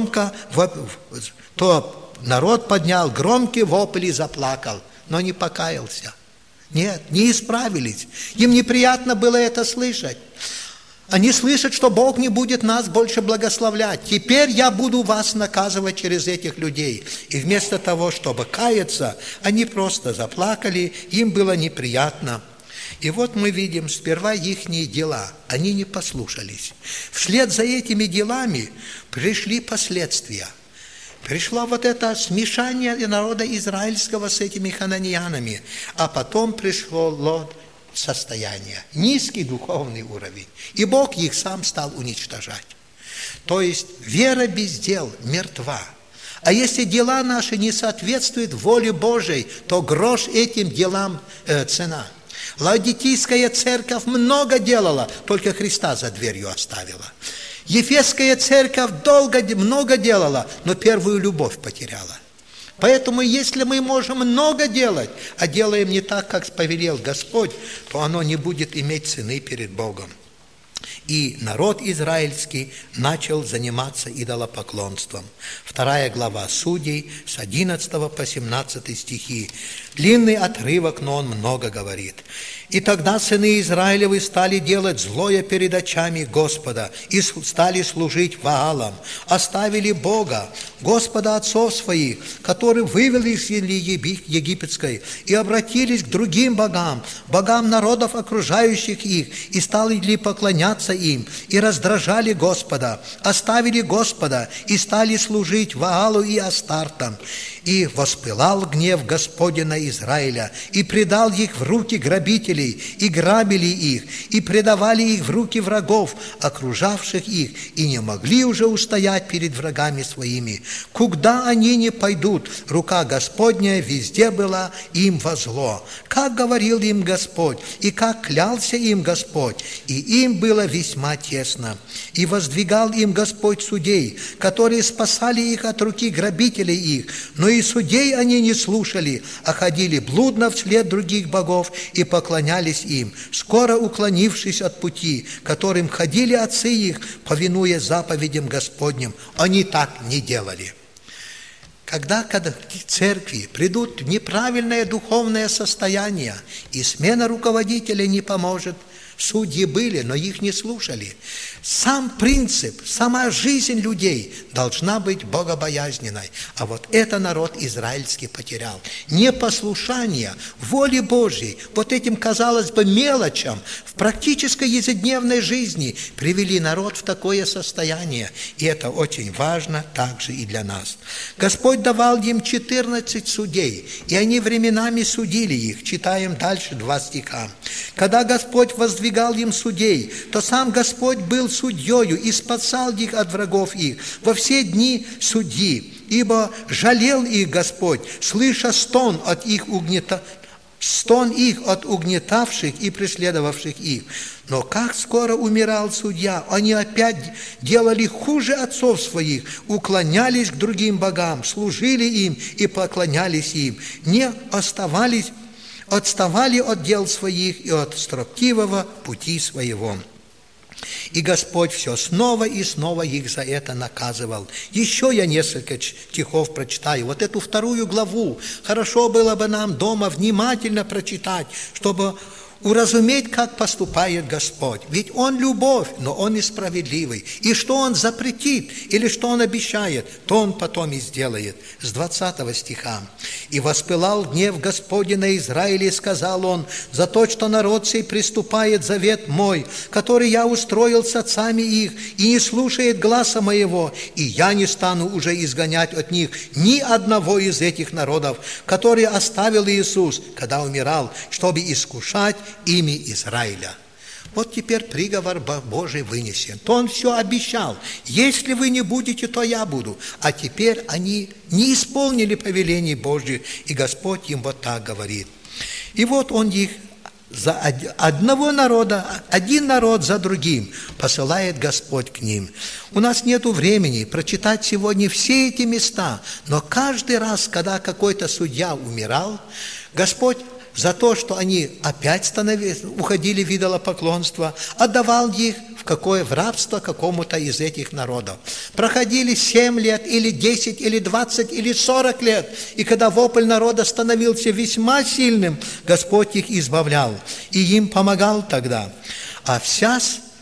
поднял громкий вопль и заплакал, но не покаялся. Нет, не исправились. Им неприятно было это слышать. Они слышат, что Бог не будет нас больше благословлять. Теперь я буду вас наказывать через этих людей. И вместо того, чтобы каяться, они просто заплакали, им было неприятно. И вот мы видим сперва ихние дела, они не послушались. Вслед за этими делами пришли последствия. Пришло вот это смешание народа израильского с этими хананеянами, а потом пришло состояние, низкий духовный уровень. И Бог их сам стал уничтожать. То есть вера без дел мертва. А если дела наши не соответствуют воле Божией, то грош этим делам цена. Лаодикийская церковь много делала, только Христа за дверью оставила. Ефесская церковь много делала, но первую любовь потеряла. Поэтому, если мы можем много делать, а делаем не так, как повелел Господь, то оно не будет иметь цены перед Богом. И народ израильский начал заниматься идолопоклонством. 2 глава Судей с 11 по 17 стихи. Длинный отрывок, но он много говорит. «И тогда сыны Израилевы стали делать злое перед очами Господа и стали служить Ваалам, оставили Бога, Господа отцов своих, который вывел их из земли египетской, и обратились к другим богам, богам народов, окружающих их, и стали поклоняться им, и раздражали Господа, оставили Господа, и стали служить Ваалу и Астартам. И воспылал гнев Господень на Израиля, и предал их в руки грабителей, и грабили их, и предавали их в руки врагов, окружавших их, и не могли уже устоять перед врагами своими. Куда они не пойдут, рука Господня везде была им во зло. Как говорил им Господь, и как клялся им Господь, и им было весьма тесно. И воздвигал им Господь судей, которые спасали их от руки грабителей их, но и судей они не слушали, а ходили блудно вслед других богов и поклонялись им, скоро уклонившись от пути, которым ходили отцы их, повинуя заповедям Господним. Они так не делали». Когда к церкви придут в неправильное духовное состояние, и смена руководителя не поможет, судьи были, но их не слушали. Сам принцип, сама жизнь людей должна быть богобоязненной. А вот это народ израильский потерял. Непослушание воле Божьей, вот этим, казалось бы, мелочам в практической ежедневной жизни привели народ в такое состояние. И это очень важно также и для нас. Господь давал им 14 судей, и они временами судили их. Читаем дальше 2 стиха. Когда Господь воздвигал им судей, то сам Господь был судьею и спасал их от врагов их во все дни судьи, ибо жалел их Господь, слыша стон их от угнетавших и преследовавших их. Но как скоро умирал судья, они опять делали хуже отцов своих, уклонялись к другим богам, служили им и поклонялись им, не отставали от дел своих и от строптивого пути своего. И Господь все снова и снова их за это наказывал. Еще я несколько стихов прочитаю. Вот эту 2 главу хорошо было бы нам дома внимательно прочитать, чтобы уразуметь, как поступает Господь. Ведь Он любовь, но Он и справедливый. И что Он запретит или что Он обещает, то Он потом и сделает. С 20 стиха. «И воспылал гнев Господень на Израиле, и сказал Он, за то, что народ сей приступает завет мой, который я устроил с отцами их, и не слушает гласа моего, и я не стану уже изгонять от них ни одного из этих народов, которые оставил Иисус, когда умирал, чтобы искушать ими Израиля». Вот теперь приговор Божий вынесен. То Он все обещал. Если вы не будете, то я буду. А теперь они не исполнили повелений Божьих, и Господь им вот так говорит. И вот Он их за одного народа, один народ за другим посылает Господь к ним. У нас нет времени прочитать сегодня все эти места, но каждый раз, когда какой-то судья умирал, Господь за то, что они опять уходили в идолопоклонство, отдавал их в рабство какому-то из этих народов. Проходили 7 лет, или 10, или 20, или 40 лет, и когда вопль народа становился весьма сильным, Господь их избавлял, и им помогал тогда. А вся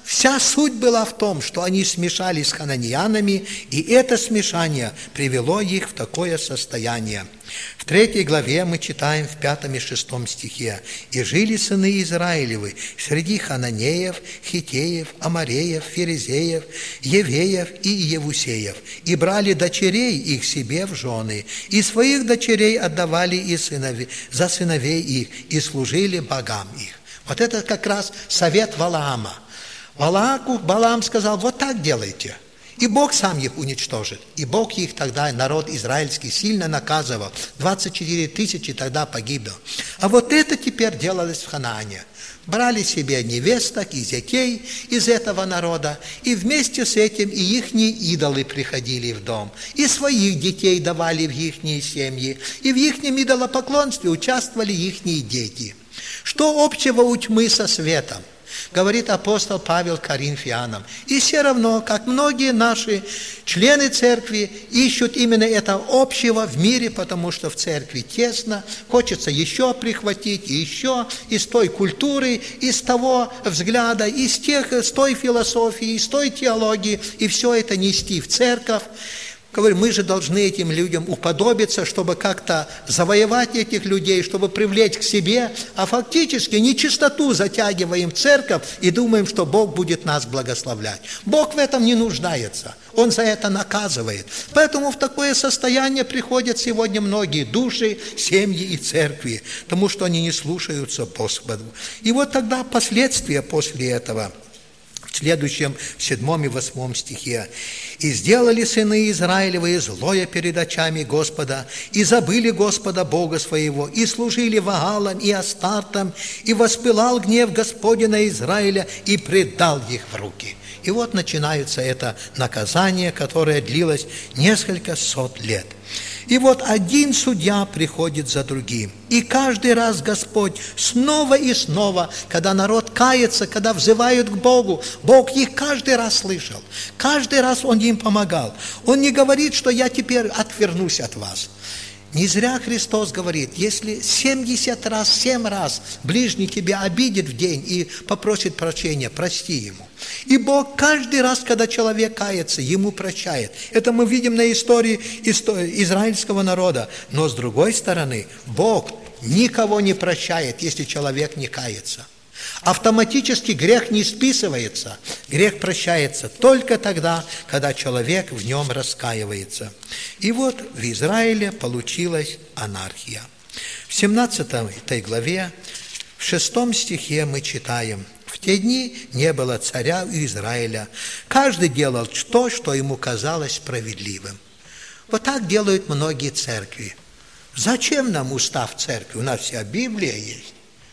Вся суть была в том, что они смешались с хананеянами, и это смешание привело их в такое состояние. В 3 главе мы читаем в 5 и 6 стихе: «И жили сыны Израилевы среди хананеев, хитеев, амореев, ферезеев, евеев и иевусеев, и брали дочерей их себе в жены, и своих дочерей отдавали за сыновей их, и служили богам их». Вот это как раз совет Валаама. Валаам сказал: вот так делайте, и Бог сам их уничтожит. И Бог их тогда, народ израильский, сильно наказывал. 24 тысячи тогда погибло. А вот это теперь делалось в Ханаане. Брали себе невесток и зятей из этого народа, и вместе с этим и ихние идолы приходили в дом, и своих детей давали в ихние семьи, и в ихнем идолопоклонстве участвовали ихние дети. Что общего у тьмы со светом? Говорит апостол Павел Коринфянам. И все равно, как многие наши члены церкви ищут именно это общего в мире, потому что в церкви тесно, хочется еще прихватить, еще из той культуры, из того взгляда, с той философии, из той теологии, и все это нести в церковь. Говорю, мы же должны этим людям уподобиться, чтобы как-то завоевать этих людей, чтобы привлечь к себе, а фактически нечистоту затягиваем в церковь и думаем, что Бог будет нас благословлять. Бог в этом не нуждается, Он за это наказывает. Поэтому в такое состояние приходят сегодня многие души, семьи и церкви, потому что они не слушаются Господу. И вот тогда последствия после этого. В следующем, 7 и 8 стихе. «И сделали сыны Израилевы злое перед очами Господа, и забыли Господа Бога своего, и служили Ваалам и Астартам, и воспылал гнев Господня на Израиля, и предал их в руки». И вот начинается это наказание, которое длилось несколько сот лет. И вот один судья приходит за другим. И каждый раз Господь снова и снова, когда народ кается, когда взывают к Богу, Бог их каждый раз слышал. Каждый раз Он им помогал. Он не говорит, что я теперь отвернусь от вас. Не зря Христос говорит, если 70 раз, 7 раз ближний тебя обидит в день и попросит прощения, прости ему. И Бог каждый раз, когда человек кается, ему прощает. Это мы видим на истории израильского народа. Но с другой стороны, Бог никого не прощает, если человек не кается. Автоматически грех не списывается, грех прощается только тогда, когда человек в нем раскаивается. И вот в Израиле получилась анархия. В 17 главе, в 6 стихе мы читаем: «В те дни не было царя у Израиля, каждый делал то, что ему казалось справедливым». Вот так делают многие церкви. Зачем нам устав церкви? У нас вся Библия есть.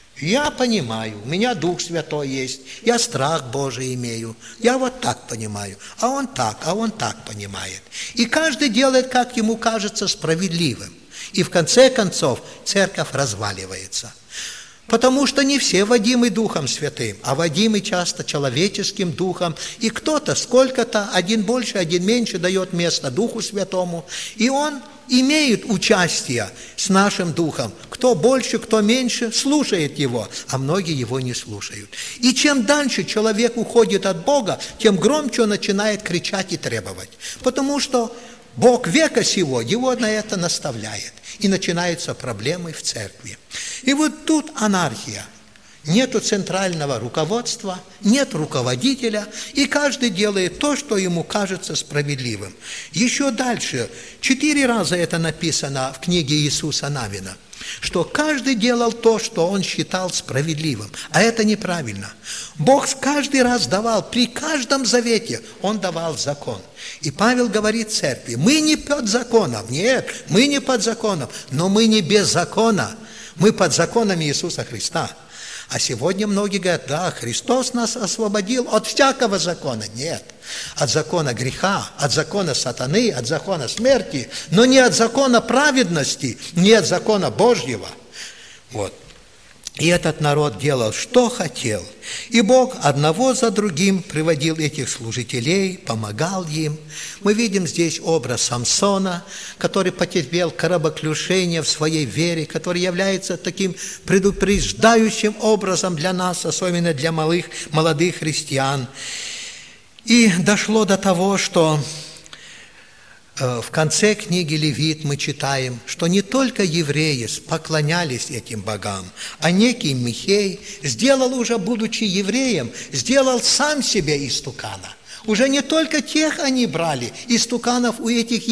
Я понимаю, у меня Дух Святой есть, я страх Божий имею, я вот так понимаю, а он так понимает. И каждый делает, как ему кажется, справедливым. И в конце концов церковь разваливается. Потому что не все водимы Духом Святым, а водимы часто человеческим духом. И кто-то, сколько-то, один больше, один меньше дает место Духу Святому. И он имеет участие с нашим духом. Кто больше, кто меньше, слушает его, а многие его не слушают. И чем дальше человек уходит от Бога, тем громче он начинает кричать и требовать. Потому что Бог века сего его на это наставляет. И начинаются проблемы в церкви. И вот тут анархия. Нету центрального руководства, нет руководителя, и каждый делает то, что ему кажется справедливым. Еще дальше, 4 раза это написано в книге Иисуса Навина, что каждый делал то, что он считал справедливым, а это неправильно. Бог каждый раз давал, при каждом завете Он давал закон. И Павел говорит церкви: мы не под законом, нет, мы не под законом, но мы не без закона, мы под законом Иисуса Христа. А сегодня многие говорят: да, Христос нас освободил от всякого закона. Нет, от закона греха, от закона сатаны, от закона смерти, но не от закона праведности, не от закона Божьего. Вот. И этот народ делал, что хотел. И Бог одного за другим приводил этих служителей, помогал им. Мы видим здесь образ Самсона, который потерпел корабоклушение в своей вере, который является таким предупреждающим образом для нас, особенно для молодых христиан. И дошло до того, что в конце книги Левит мы читаем, что не только евреи поклонялись этим богам, а некий Михей сделал уже, будучи евреем, сделал сам себе истукана. Уже не только тех они брали, истуканов у этих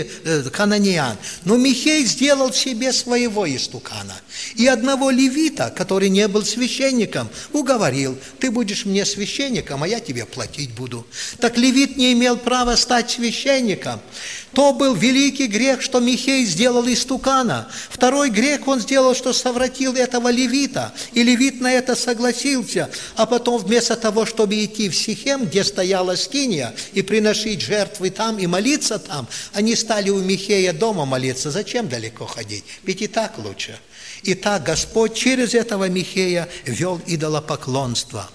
кананеян, но Михей сделал себе своего истукана. И одного левита, который не был священником, уговорил: ты будешь мне священником, а я тебе платить буду. Так левит не имел права стать священником. То был великий грех, что Михей сделал истукана. Второй грех он сделал, что совратил этого левита. И левит на это согласился. А потом вместо того, чтобы идти в Сихем, где стояла скиния, и приносить жертвы там, и молиться там, они стали у Михея дома молиться. Зачем далеко ходить? Ведь и так лучше. И так Господь через этого Михея вел идолопоклонство.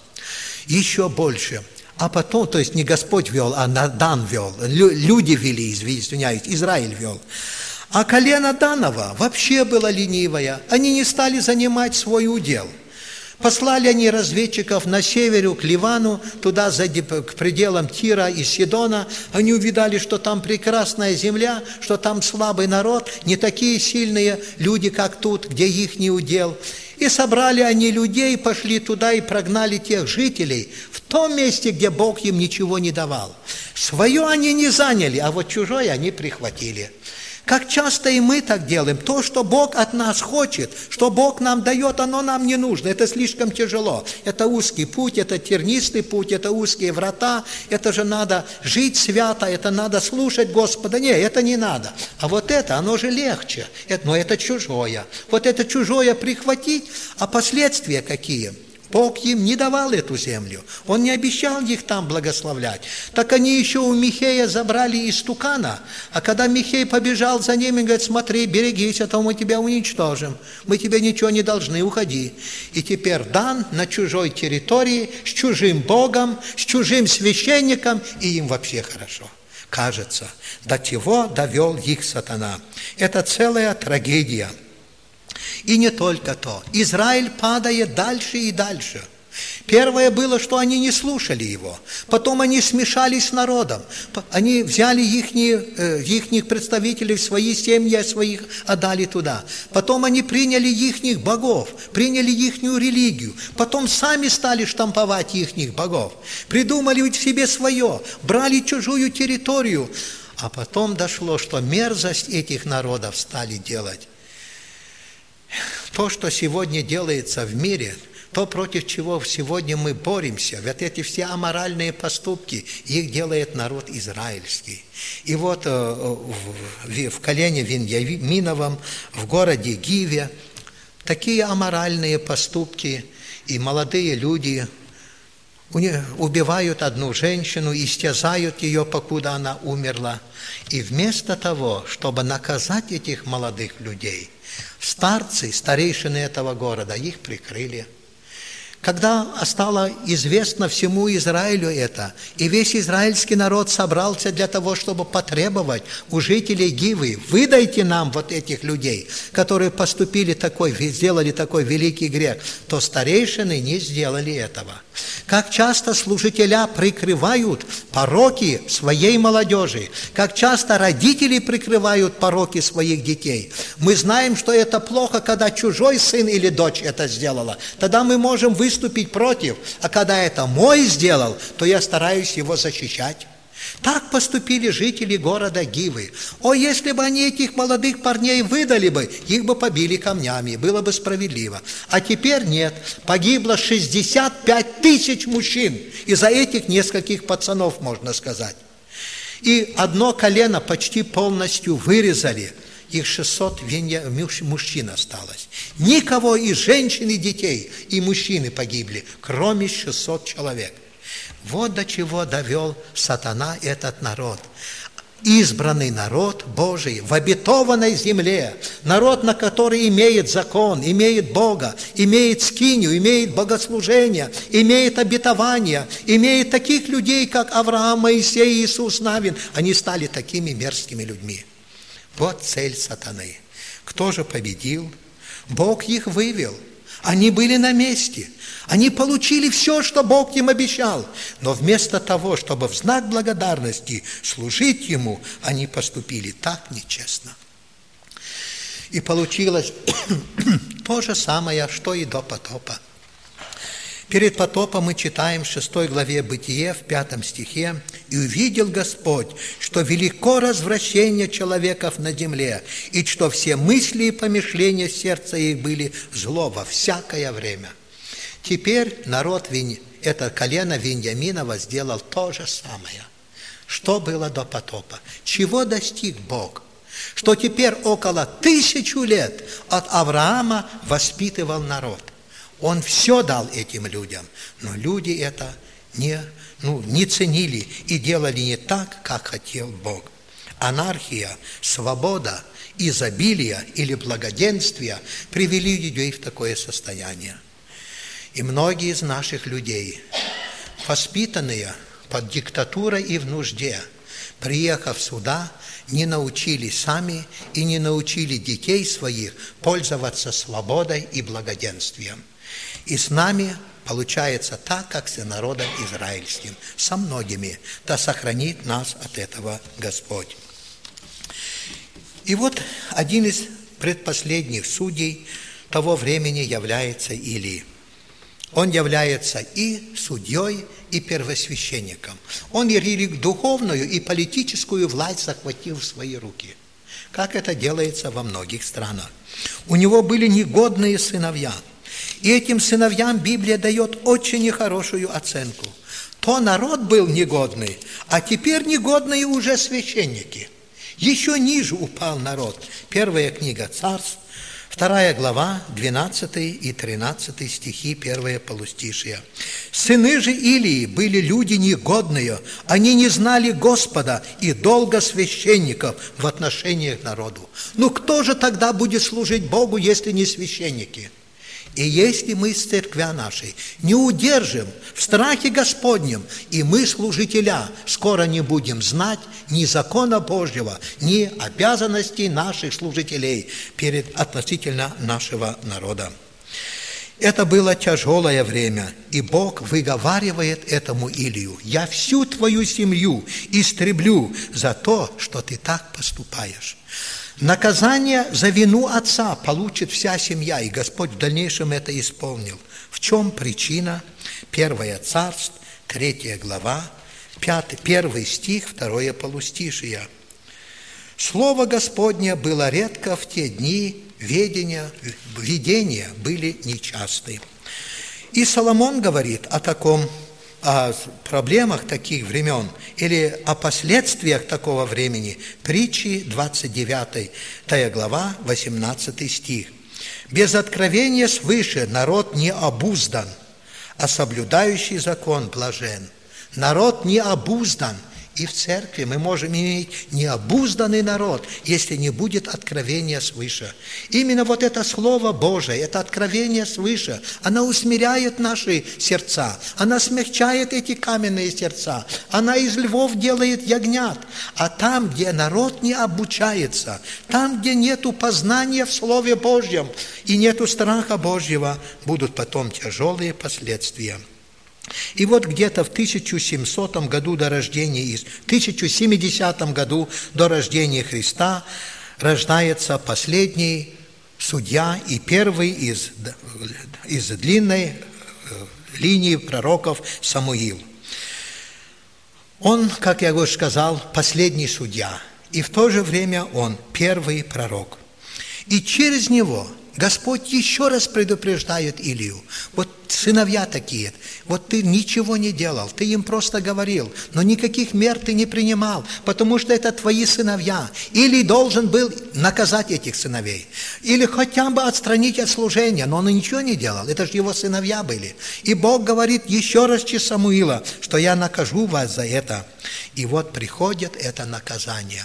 Еще больше. А потом, то есть не Господь вел, а Дан вел, люди вели, извиняюсь, Израиль вел. А колено Данова вообще было ленивое, они не стали занимать свой удел. Послали они разведчиков на севере к Ливану, туда к пределам Тира и Сидона. Они увидали, что там прекрасная земля, что там слабый народ, не такие сильные люди, как тут, где их не удел. И собрали они людей, пошли туда и прогнали тех жителей в том месте, где Бог им ничего не давал. Свое они не заняли, а вот чужое они прихватили. Как часто и мы так делаем. То, что Бог от нас хочет, что Бог нам дает, оно нам не нужно. Это слишком тяжело. Это узкий путь, это тернистый путь, это узкие врата. Это же надо жить свято, это надо слушать Господа. Нет, это не надо. А вот это, оно же легче. Но это чужое. Вот это чужое прихватить, а последствия какие? Бог им не давал эту землю. Он не обещал их там благословлять. Так они еще у Михея забрали истукана. А когда Михей побежал за ними, говорит: смотри, берегись, а то мы тебя уничтожим. Мы тебе ничего не должны, уходи. И теперь Дан на чужой территории, с чужим Богом, с чужим священником, и им вообще хорошо. Кажется, до чего довел их сатана. Это целая трагедия. И не только то. Израиль падает дальше и дальше. Первое было, что они не слушали его. Потом они смешались с народом. Они взяли ихних представителей в свои семьи, своих отдали туда. Потом они приняли ихних богов, приняли ихнюю религию. Потом сами стали штамповать ихних богов. Придумали себе свое, брали чужую территорию. А потом дошло, что мерзость этих народов стали делать. То, что сегодня делается в мире, то, против чего сегодня мы боремся, вот эти все аморальные поступки, их делает народ израильский. И вот в колене Виньяминовом, в городе Гиве, такие аморальные поступки, и молодые люди убивают одну женщину, истязают ее, покуда она умерла. И вместо того, чтобы наказать этих молодых людей, старцы, старейшины этого города, их прикрыли. Когда стало известно всему Израилю это, и весь израильский народ собрался для того, чтобы потребовать у жителей Гивы: выдайте нам вот этих людей, которые сделали такой великий грех, то старейшины не сделали этого. Как часто служителя прикрывают пороки своей молодежи, как часто родители прикрывают пороки своих детей. Мы знаем, что это плохо, когда чужой сын или дочь это сделала. Тогда мы можем выступить против. А когда это мой сделал, то я стараюсь его защищать. Так поступили жители города Гивы. О, если бы они этих молодых парней выдали бы, их бы побили камнями, было бы справедливо. А теперь нет. Погибло 65 тысяч мужчин. Из-за этих нескольких пацанов, можно сказать. И одно колено почти полностью вырезали. Их 600 мужчин осталось. Никого из женщин и детей, и мужчины погибли, кроме 600 человек. Вот до чего довел сатана этот народ. избранный народ Божий в обетованной земле, народ, на который имеет закон, имеет Бога, имеет скинию, имеет богослужение, имеет обетование, имеет таких людей, как Авраам, Моисей, Иисус Навин. Они стали такими мерзкими людьми. Вот цель сатаны. Кто же победил? Бог их вывел. Они были на месте. Они получили все, что Бог им обещал. Но вместо того, чтобы в знак благодарности служить Ему, они поступили так нечестно. И получилось то же самое, что и до потопа. Перед потопом мы читаем в 6 главе Бытие, в 5 стихе: «И увидел Господь, что велико развращение человеков на земле, и что все мысли и помышления сердца их были зло во всякое время». Теперь народ, это колено Виньяминова, сделал то же самое, что было до потопа. Чего достиг Бог? Что теперь около 1000 лет от Авраама воспитывал народ. Он все дал этим людям, но люди это не ценили и делали не так, как хотел Бог. Анархия, свобода, изобилие или благоденствие привели людей в такое состояние. И многие из наших людей, воспитанные под диктатурой и в нужде, приехав сюда, не научились сами и не научили детей своих пользоваться свободой и благоденствием. И с нами получается так, как с народом израильским, со многими. Да сохранит нас от этого Господь. И вот один из предпоследних судей того времени является Илия. Он является и судьей, и первосвященником. Он и духовную, и политическую власть захватил в свои руки, как это делается во многих странах. У него были негодные сыновья. И этим сыновьям Библия дает очень нехорошую оценку. То народ был негодный, а теперь негодные уже священники. Еще ниже упал народ. Первая книга Царств, 2 глава, 12 и 13 стихи, 1 полустишия. «Сыны же Илии были люди негодные, они не знали Господа и долга священников в отношениях к народу». Ну кто же тогда будет служить Богу, если не священники? И если мы с церквя нашей не удержим в страхе Господнем, и мы, служителя, скоро не будем знать ни закона Божьего, ни обязанностей наших служителей относительно нашего народа. Это было тяжелое время, и Бог выговаривает этому Илию: «Я всю твою семью истреблю за то, что ты так поступаешь». Наказание за вину отца получит вся семья, и Господь в дальнейшем это исполнил. В чем причина? 1 Царств, 3 глава, 1 стих, 2 полустишие. «Слово Господне было редко в те дни, видения были нечасты». И Соломон говорит о проблемах таких времен или о последствиях такого времени. Притчи, 29 глава, 18 стих. «Без откровения свыше народ не обуздан, а соблюдающий закон блажен». Народ не обуздан. И в церкви мы можем иметь необузданный народ, если не будет откровения свыше. Именно вот это Слово Божие, это откровение свыше, оно усмиряет наши сердца, оно смягчает эти каменные сердца, оно из львов делает ягнят. А там, где народ не обучается, там, где нету познания в Слове Божьем и нету страха Божьего, будут потом тяжелые последствия. И вот где-то в 1700 году до рождения, в 1070 году до рождения Христа рождается последний судья и первый из длинной линии пророков Самуил. Он, как я уже сказал, последний судья, и в то же время он первый пророк. И через него Господь еще раз предупреждает Илию. Вот сыновья такие, вот ты ничего не делал, ты им просто говорил, но никаких мер ты не принимал, потому что это твои сыновья. Или должен был наказать этих сыновей, или хотя бы отстранить от служения, но он ничего не делал, это же его сыновья были. И Бог говорит еще раз через Самуила, что я накажу вас за это. И вот приходит это наказание.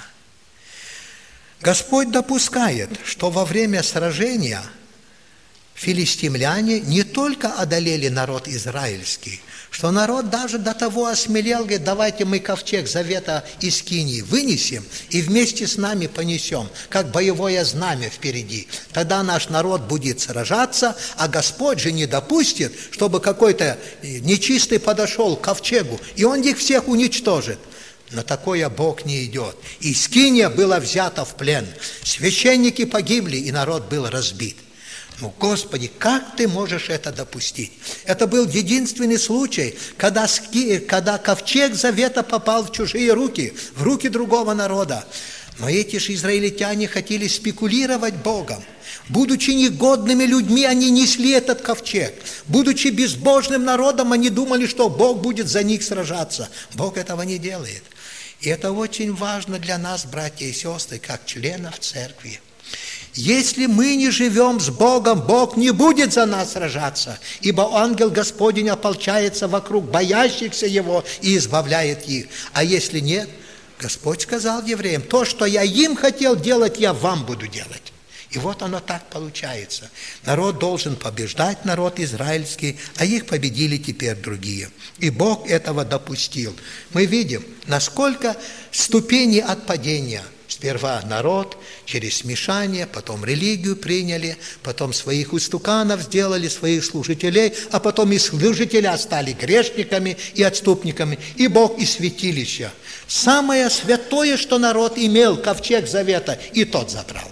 Господь допускает, что во время сражения филистимляне не только одолели народ израильский, что народ даже до того осмелел, говорит, давайте мы ковчег завета из Кинии вынесем и вместе с нами понесем, как боевое знамя впереди. Тогда наш народ будет сражаться, а Господь же не допустит, чтобы какой-то нечистый подошел к ковчегу, и он их всех уничтожит. На такое Бог не идет. И Скиния была взята в плен. Священники погибли, и народ был разбит. Ну, Господи, как ты можешь это допустить? Это был единственный случай, когда ковчег завета попал в чужие руки, в руки другого народа. Но эти же израильтяне хотели спекулировать Богом. Будучи негодными людьми, они несли этот ковчег. Будучи безбожным народом, они думали, что Бог будет за них сражаться. Бог этого не делает. И это очень важно для нас, братья и сестры, как членов церкви. Если мы не живем с Богом, Бог не будет за нас сражаться, ибо ангел Господень ополчается вокруг боящихся Его и избавляет их. А если нет, Господь сказал евреям, то, что я им хотел делать, я вам буду делать. И вот оно так получается. Народ должен побеждать, народ израильский, а их победили теперь другие. И Бог этого допустил. Мы видим, насколько ступени отпадения. Сперва народ, через смешание, потом религию приняли, потом своих истуканов сделали, своих служителей, а потом и служителя стали грешниками и отступниками, и Бог и святилище. Самое святое, что народ имел, ковчег завета, и тот забрал.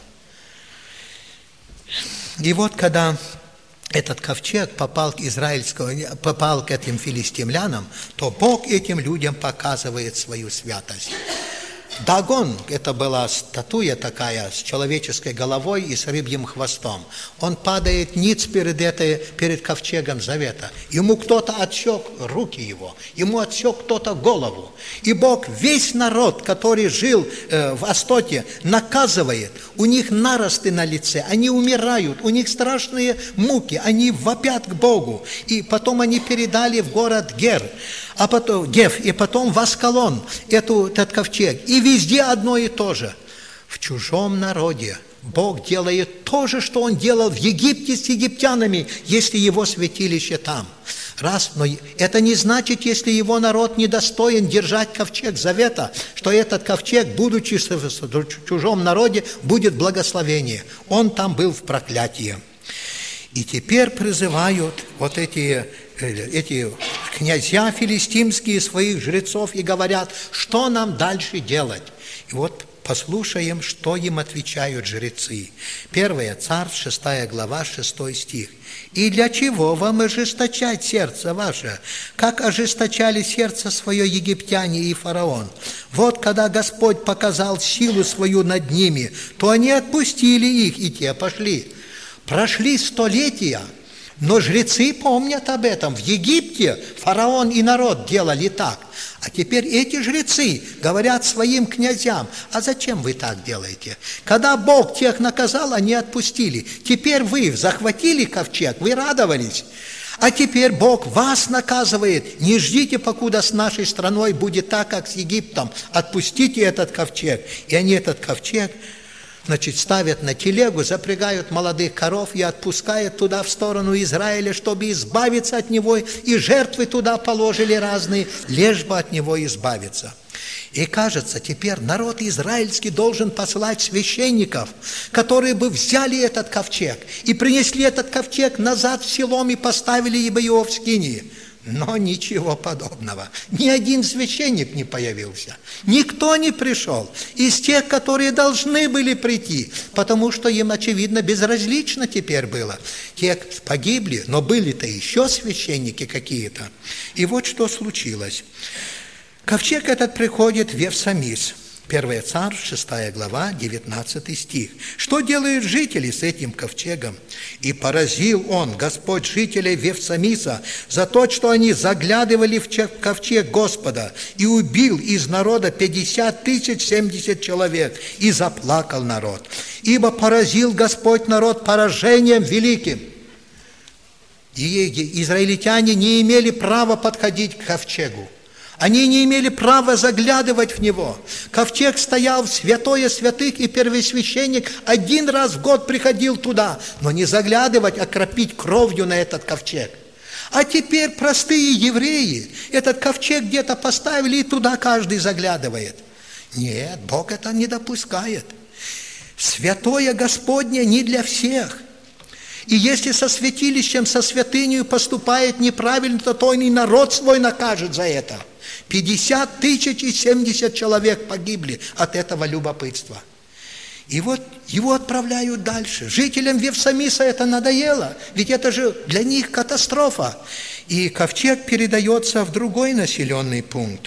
И вот когда этот ковчег попал к этим филистимлянам, то Бог этим людям показывает свою святость. Дагон, это была статуя такая с человеческой головой и с рыбьим хвостом. Он падает ниц перед ковчегом завета. Ему кто-то отсек руки его, ему отсек кто-то голову. И Бог весь народ, который жил в Астоте, наказывает. У них наросты на лице, они умирают, у них страшные муки, они вопят к Богу. И потом они передали в город Гев, и потом в Аскалон этот ковчег. И везде одно и то же. В чужом народе Бог делает то же, что Он делал в Египте с египтянами, если Его святилище там. Но это не значит, если Его народ недостоин держать ковчег завета, что этот ковчег, будучи в чужом народе, будет благословение. Он там был в проклятии. И теперь призывают вот эти князья филистимские своих жрецов и говорят, что нам дальше делать. И вот послушаем, что им отвечают жрецы. 1 Царств, 6 глава, 6 стих. «И для чего вам ожесточать сердце ваше, как ожесточали сердце свое египтяне и фараон? Вот когда Господь показал силу свою над ними, то они отпустили их, и те пошли». Прошли столетия, но жрецы помнят об этом. В Египте фараон и народ делали так. А теперь эти жрецы говорят своим князьям, а зачем вы так делаете? Когда Бог тех наказал, они отпустили. Теперь вы захватили ковчег, вы радовались. А теперь Бог вас наказывает. Не ждите, покуда с нашей страной будет так, как с Египтом. Отпустите этот ковчег. И они этот ковчег ставят на телегу, запрягают молодых коров и отпускают туда в сторону Израиля, чтобы избавиться от него, и жертвы туда положили разные, лишь бы от него избавиться. И кажется, теперь народ израильский должен послать священников, которые бы взяли этот ковчег и принесли этот ковчег назад в селом и поставили бы его в скинии. Но ничего подобного. Ни один священник не появился. Никто не пришел из тех, которые должны были прийти, потому что им, очевидно, безразлично теперь было. Те погибли, но были-то еще священники какие-то. И вот что случилось. Ковчег этот приходит в Евсамис. 1 Царь, 6 глава, 19 стих. Что делают жители с этим ковчегом? «И поразил он, Господь, жителей Вевсамиса за то, что они заглядывали в ковчег Господа, и убил из народа 50 070 человек, и заплакал народ. Ибо поразил Господь народ поражением великим». И израильтяне не имели права подходить к ковчегу. Они не имели права заглядывать в него. Ковчег стоял в святое святых, и первосвященник один раз в год приходил туда, но не заглядывать, а кропить кровью на этот ковчег. А теперь простые евреи этот ковчег где-то поставили, и туда каждый заглядывает. Нет, Бог это не допускает. Святое Господне не для всех. И если со святилищем, со святыней поступает неправильно, то он и народ свой накажет за это. 50 070 человек погибли от этого любопытства. И вот его отправляют дальше. Жителям Вевсамиса это надоело, ведь это же для них катастрофа. И ковчег передается в другой населенный пункт.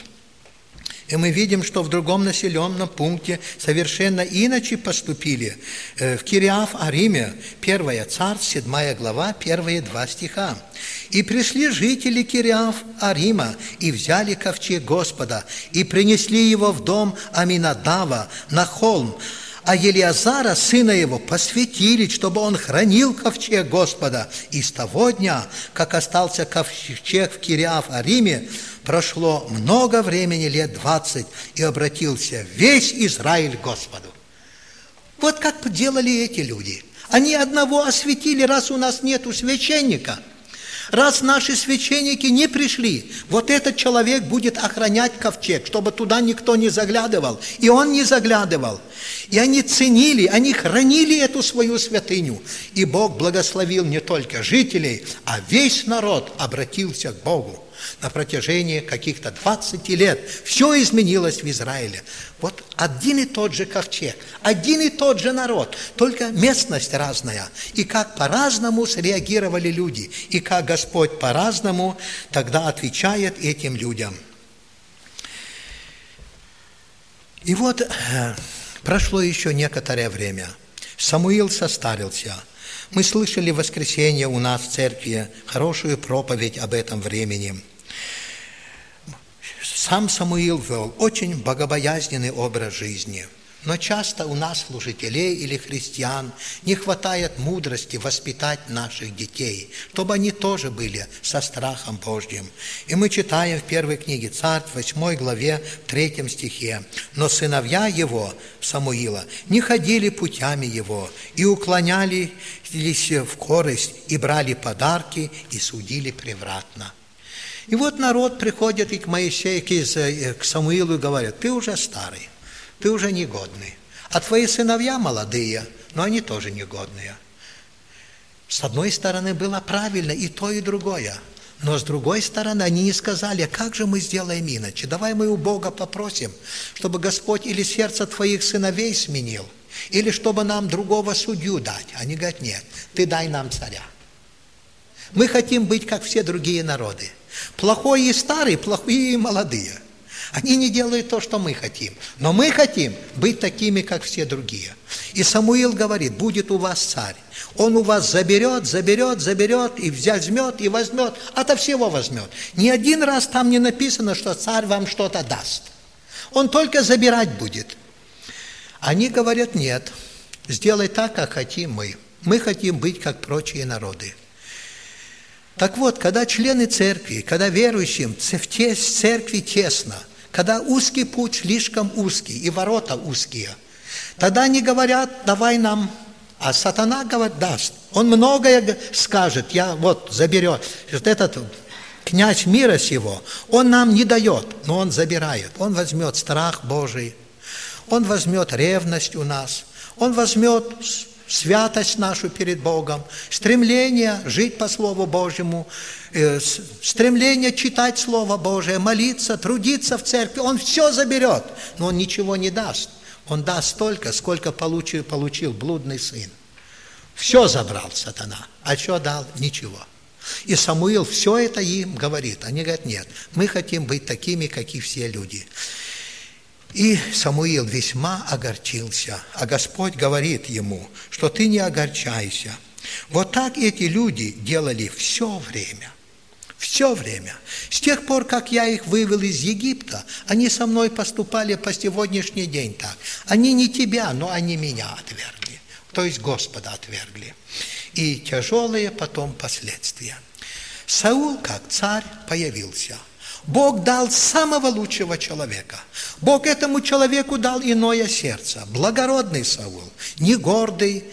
И мы видим, что в другом населенном пункте совершенно иначе поступили. В Кириаф-Ариме, 1 Царь, 7 глава, первые 2 стиха. «И пришли жители Кириаф-Арима, и взяли ковчег Господа, и принесли его в дом Аминадава на холм, а Елиазара, сына его, посвятили, чтобы он хранил ковчег Господа. И с того дня, как остался ковчег в Кириаф-Ариме, прошло много времени, лет 20, и обратился весь Израиль к Господу». Вот как делали эти люди. Они одного осветили, раз у нас нету священника. Раз наши священники не пришли, вот этот человек будет охранять ковчег, чтобы туда никто не заглядывал. И он не заглядывал. И они ценили, они хранили эту свою святыню. И Бог благословил не только жителей, а весь народ обратился к Богу. На протяжении каких-то 20 лет все изменилось в Израиле. Вот один и тот же ковчег, один и тот же народ, только местность разная. И как по-разному среагировали люди, и как Господь по-разному тогда отвечает этим людям. И вот прошло еще некоторое время. Самуил состарился. Мы слышали в воскресенье у нас в церкви хорошую проповедь об этом времени. Сам Самуил вел очень богобоязненный образ жизни. Но часто у нас, служителей или христиан, не хватает мудрости воспитать наших детей, чтобы они тоже были со страхом Божьим. И мы читаем в первой книге Царств, 8 главе, 3 стихе. «Но сыновья его, Самуила, не ходили путями его, и уклонялись в корость, и брали подарки, и судили превратно». И вот народ приходит и к Моисею, к Самуилу и говорит: «Ты уже старый, ты уже негодный, а твои сыновья молодые, но они тоже негодные». С одной стороны, было правильно и то, и другое. Но с другой стороны, они не сказали: как же мы сделаем иначе? Давай мы у Бога попросим, чтобы Господь или сердце твоих сыновей сменил, или чтобы нам другого судью дать. Они говорят: нет, ты дай нам царя. Мы хотим быть, как все другие народы. Плохой и старый, плохие и молодые. Они не делают то, что мы хотим. Но мы хотим быть такими, как все другие. И Самуил говорит: будет у вас царь. Он у вас заберет, и возьмет, и возьмет. Ото всего возьмет. Ни один раз там не написано, что царь вам что-то даст. Он только забирать будет. Они говорят: нет, сделай так, как хотим мы. Мы хотим быть, как прочие народы. Так вот, когда члены церкви, когда верующим в церкви тесно, когда узкий путь слишком узкий и ворота узкие, тогда они говорят: давай нам, а сатана говорит: даст. Он многое скажет, заберет. Вот этот князь мира сего, он нам не дает, но он забирает. Он возьмет страх Божий, он возьмет ревность у нас, он возьмет святость нашу перед Богом, стремление жить по Слову Божьему, стремление читать Слово Божие, молиться, трудиться в церкви. Он все заберет, но он ничего не даст. Он даст столько, сколько получил блудный сын. Все забрал сатана, а что дал? Ничего. И Самуил все это им говорит. Они говорят: нет, мы хотим быть такими, как и все люди. И Самуил весьма огорчился, а Господь говорит ему, что ты не огорчайся. Вот так эти люди делали все время. Все время. С тех пор, как я их вывел из Египта, они со мной поступали по сегодняшний день так. Они не тебя, но они меня отвергли. То есть Господа отвергли. И тяжелые потом последствия. Саул, как царь, появился. Бог дал самого лучшего человека. Бог этому человеку дал иное сердце. Благородный Саул, не гордый,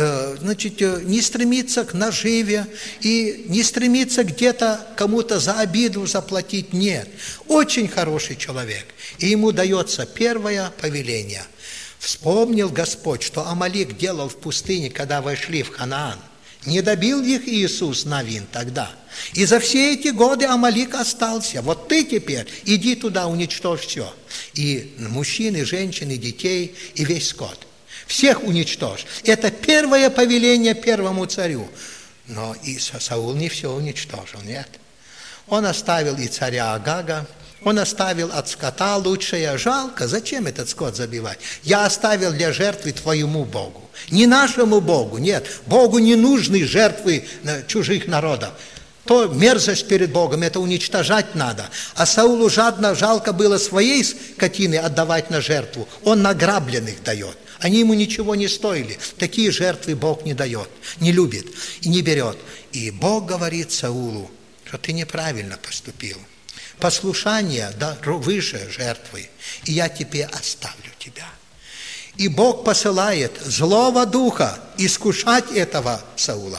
не стремится к наживе и не стремится где-то кому-то за обиду заплатить. Нет. Очень хороший человек. И ему дается первое повеление. Вспомнил Господь, что Амалик делал в пустыне, когда вошли в Ханаан. Не добил их Иисус Навин тогда. И за все эти годы Амалик остался. Вот ты теперь иди туда, уничтожь все. И мужчин, и женщин, и детей, и весь скот. Всех уничтожь. Это первое повеление первому царю. Но и Саул не все уничтожил, нет. Он оставил и царя Агага, он оставил от скота лучшее. Жалко, зачем этот скот забивать? Я оставил для жертвы твоему Богу. Не нашему Богу, нет. Богу не нужны жертвы чужих народов. То мерзость перед Богом, это уничтожать надо. А Саулу жалко было своей скотины отдавать на жертву. Он награбленных дает. Они ему ничего не стоили. Такие жертвы Бог не дает, не любит и не берет. И Бог говорит Саулу, что ты неправильно поступил. Послушание выше жертвы, и я тебе оставлю тебя. И Бог посылает злого духа искушать этого Саула.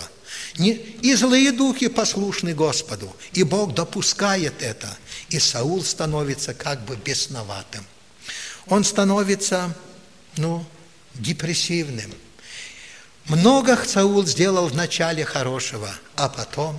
И злые духи послушны Господу, и Бог допускает это, и Саул становится как бы бесноватым. Он становится, депрессивным. Много Саул сделал вначале хорошего, а потом,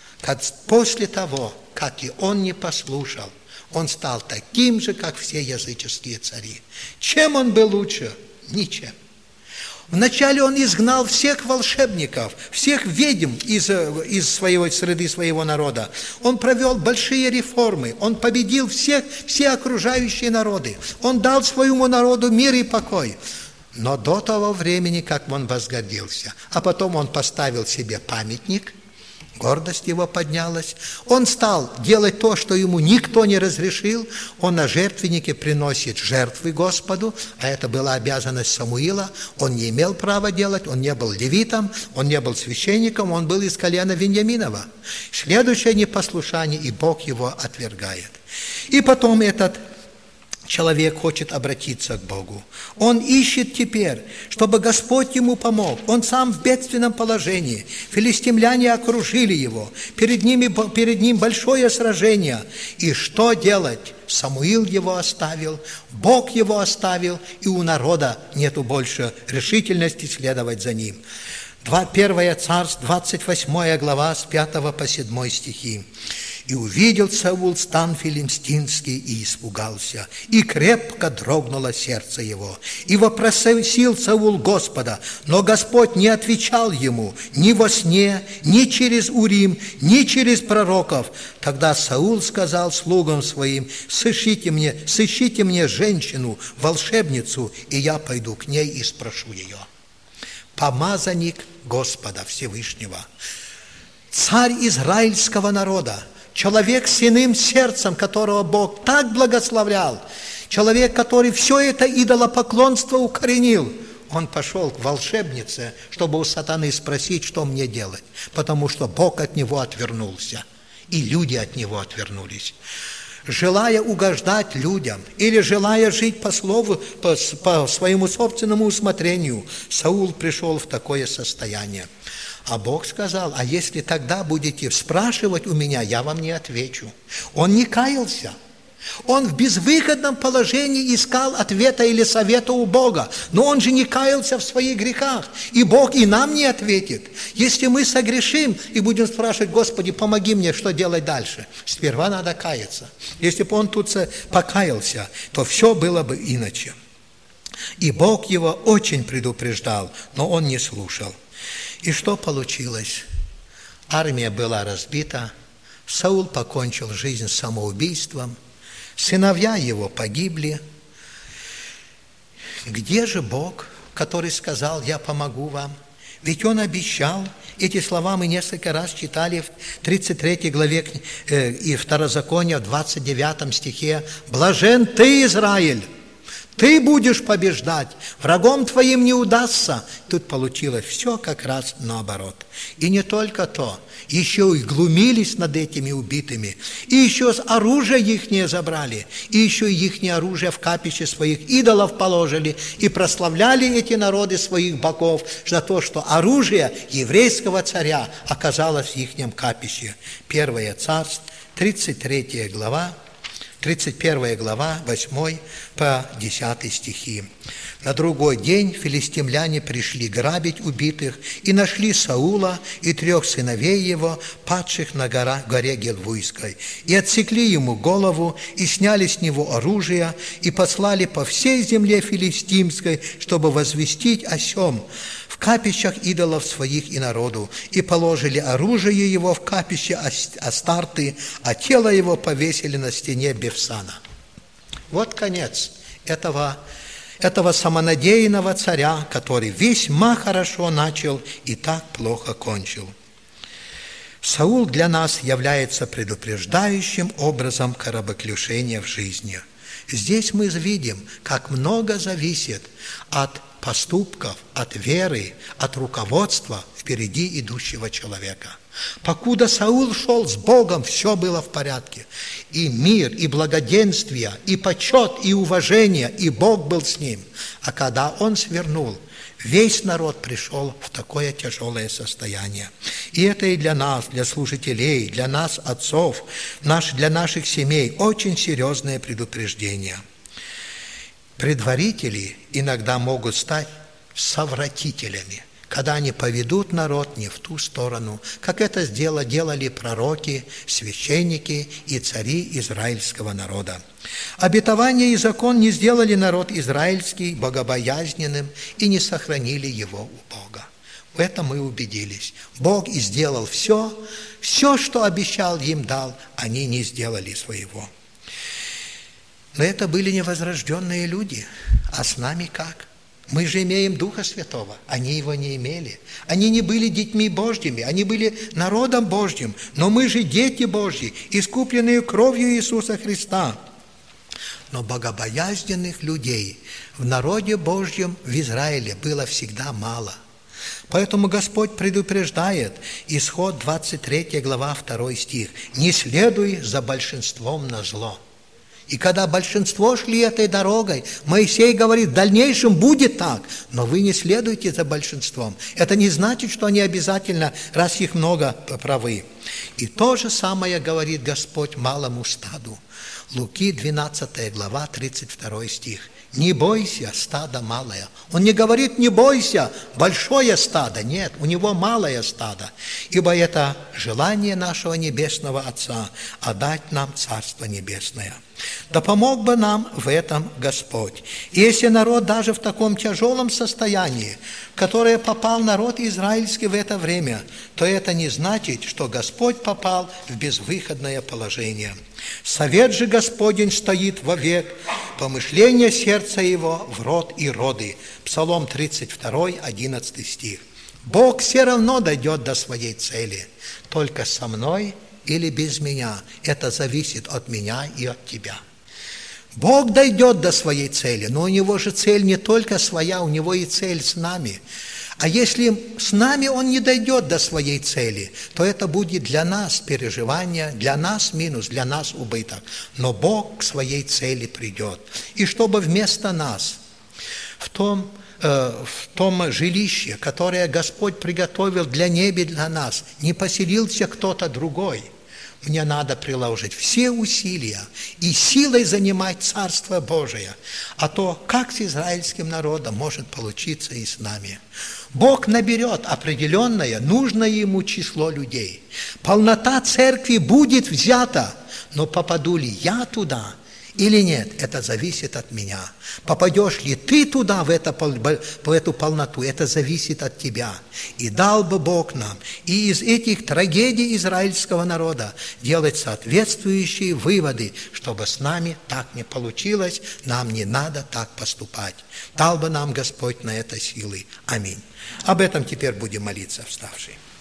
после того, как и он не послушал, он стал таким же, как все языческие цари. Чем он был лучше? Ничем. Вначале он изгнал всех волшебников, всех ведьм из среды своего народа. Он провел большие реформы, он победил все окружающие народы. Он дал своему народу мир и покой. Но до того времени, как он возгордился, а потом он поставил себе памятник, гордость его поднялась. Он стал делать то, что ему никто не разрешил. Он на жертвеннике приносит жертвы Господу, а это была обязанность Самуила. Он не имел права делать, он не был левитом, он не был священником, он был из колена Виньяминова. Следующее непослушание, и Бог его отвергает. И потом этот человек хочет обратиться к Богу. Он ищет теперь, чтобы Господь ему помог. Он сам в бедственном положении. Филистимляне окружили его. Перед ним большое сражение. И что делать? Самуил его оставил, Бог его оставил, и у народа нету больше решительности следовать за ним. 1 Царств, 28 глава, с 5 по 7 стихи. «И увидел Саул стан филистимский, и испугался, и крепко дрогнуло сердце его. И вопросил Саул Господа, но Господь не отвечал ему ни во сне, ни через Урим, ни через пророков. Тогда Саул сказал слугам своим: сыщите мне женщину, волшебницу, и я пойду к ней и спрошу ее». Помазанник Господа Всевышнего, царь израильского народа, человек с иным сердцем, которого Бог так благословлял, человек, который все это идолопоклонство укоренил, он пошел к волшебнице, чтобы у сатаны спросить, что мне делать, потому что Бог от него отвернулся, и люди от него отвернулись. Желая угождать людям или желая жить по слову, по своему собственному усмотрению, Саул пришел в такое состояние. А Бог сказал: а если тогда будете спрашивать у меня, я вам не отвечу. Он не каялся. Он в безвыходном положении искал ответа или совета у Бога. Но он же не каялся в своих грехах. И Бог и нам не ответит. Если мы согрешим и будем спрашивать: Господи, помоги мне, что делать дальше? Сперва надо каяться. Если бы он тут покаялся, то все было бы иначе. И Бог его очень предупреждал, но он не слушал. И что получилось? Армия была разбита, Саул покончил жизнь самоубийством, сыновья его погибли, Где же Бог, который сказал: «Я помогу вам»? Ведь Он обещал. Эти слова мы несколько раз читали в 33 главе и Второзакония, в 29 стихе. «Блажен ты, Израиль! Ты будешь побеждать, врагом твоим не удастся». Тут получилось все как раз наоборот. И не только то, еще и глумились над этими убитыми, и еще оружие ихнее забрали, и еще ихнее оружие в капище своих идолов положили, и прославляли эти народы своих богов за то, что оружие еврейского царя оказалось в ихнем капище. 1 Царств, 33 глава, 31 глава, 8 по 10 стихи. На другой день филистимляне пришли грабить убитых и нашли Саула и 3 сыновей его, падших на горе Гилбойской, и отсекли ему голову, и сняли с него оружие, и послали по всей земле филистимской, чтобы возвестить о сем в капищах идолов своих и народу, и положили оружие его в капище Астарты, а тело его повесили на стене Бефсана. Вот конец этого самонадеянного царя, который весьма хорошо начал и так плохо кончил. Саул для нас является предупреждающим образом кораблекрушения в жизни. Здесь мы видим, как много зависит от поступков, от веры, от руководства впереди идущего человека. Покуда Саул шел с Богом, все было в порядке. И мир, и благоденствие, и почет, и уважение, и Бог был с ним. А когда он свернул, весь народ пришел в такое тяжелое состояние. И это и для нас, для служителей, для нас, отцов, для наших семей очень серьезное предупреждение. Предварители иногда могут стать совратителями, когда они поведут народ не в ту сторону, как это делали пророки, священники и цари израильского народа. Обетование и закон не сделали народ израильский богобоязненным и не сохранили его у Бога. В этом мы убедились. Бог и сделал все, что обещал им, дал, они не сделали своего. Но это были невозрожденные люди. А с нами как? Мы же имеем Духа Святого. Они его не имели. Они не были детьми Божьими, они были народом Божьим. Но мы же дети Божьи, искупленные кровью Иисуса Христа. Но богобоязненных людей в народе Божьем в Израиле было всегда мало. Поэтому Господь предупреждает, Исход 23 глава 2 стих: «Не следуй за большинством на зло». И когда большинство шли этой дорогой, Моисей говорит: в дальнейшем будет так, но вы не следуйте за большинством. Это не значит, что они обязательно, раз их много, правы. И то же самое говорит Господь малому стаду. Луки 12 глава 32 стих. «Не бойся, стадо малое». Он не говорит: не бойся, большое стадо. Нет, у него малое стадо. Ибо это желание нашего Небесного Отца – отдать нам Царство Небесное. Да помог бы нам в этом Господь. И если народ даже в таком тяжелом состоянии, в которое попал народ израильский в это время, то это не значит, что Господь попал в безвыходное положение. Совет же Господень стоит вовек, помышление сердца его в род и роды. Псалом 32, 11 стих. Бог все равно дойдет до своей цели, только со мной или без меня. Это зависит от меня и от тебя. Бог дойдет до своей цели, но у Него же цель не только своя, у Него и цель с нами. А если с нами Он не дойдет до своей цели, то это будет для нас переживание, для нас минус, для нас убыток. Но Бог к своей цели придет. И чтобы вместо нас в том жилище, которое Господь приготовил для неба для нас, не поселился кто-то другой, мне надо приложить все усилия и силой занимать Царство Божие. А то, как с израильским народом, может получиться и с нами. Бог наберет определенное, нужное Ему число людей. Полнота церкви будет взята, но попаду ли я туда, или нет, это зависит от меня. Попадешь ли ты туда, в эту полноту, это зависит от тебя. И дал бы Бог нам и из этих трагедий израильского народа делать соответствующие выводы, чтобы с нами так не получилось, нам не надо так поступать. Дал бы нам Господь на это силы. Аминь. Об этом теперь будем молиться, вставшие.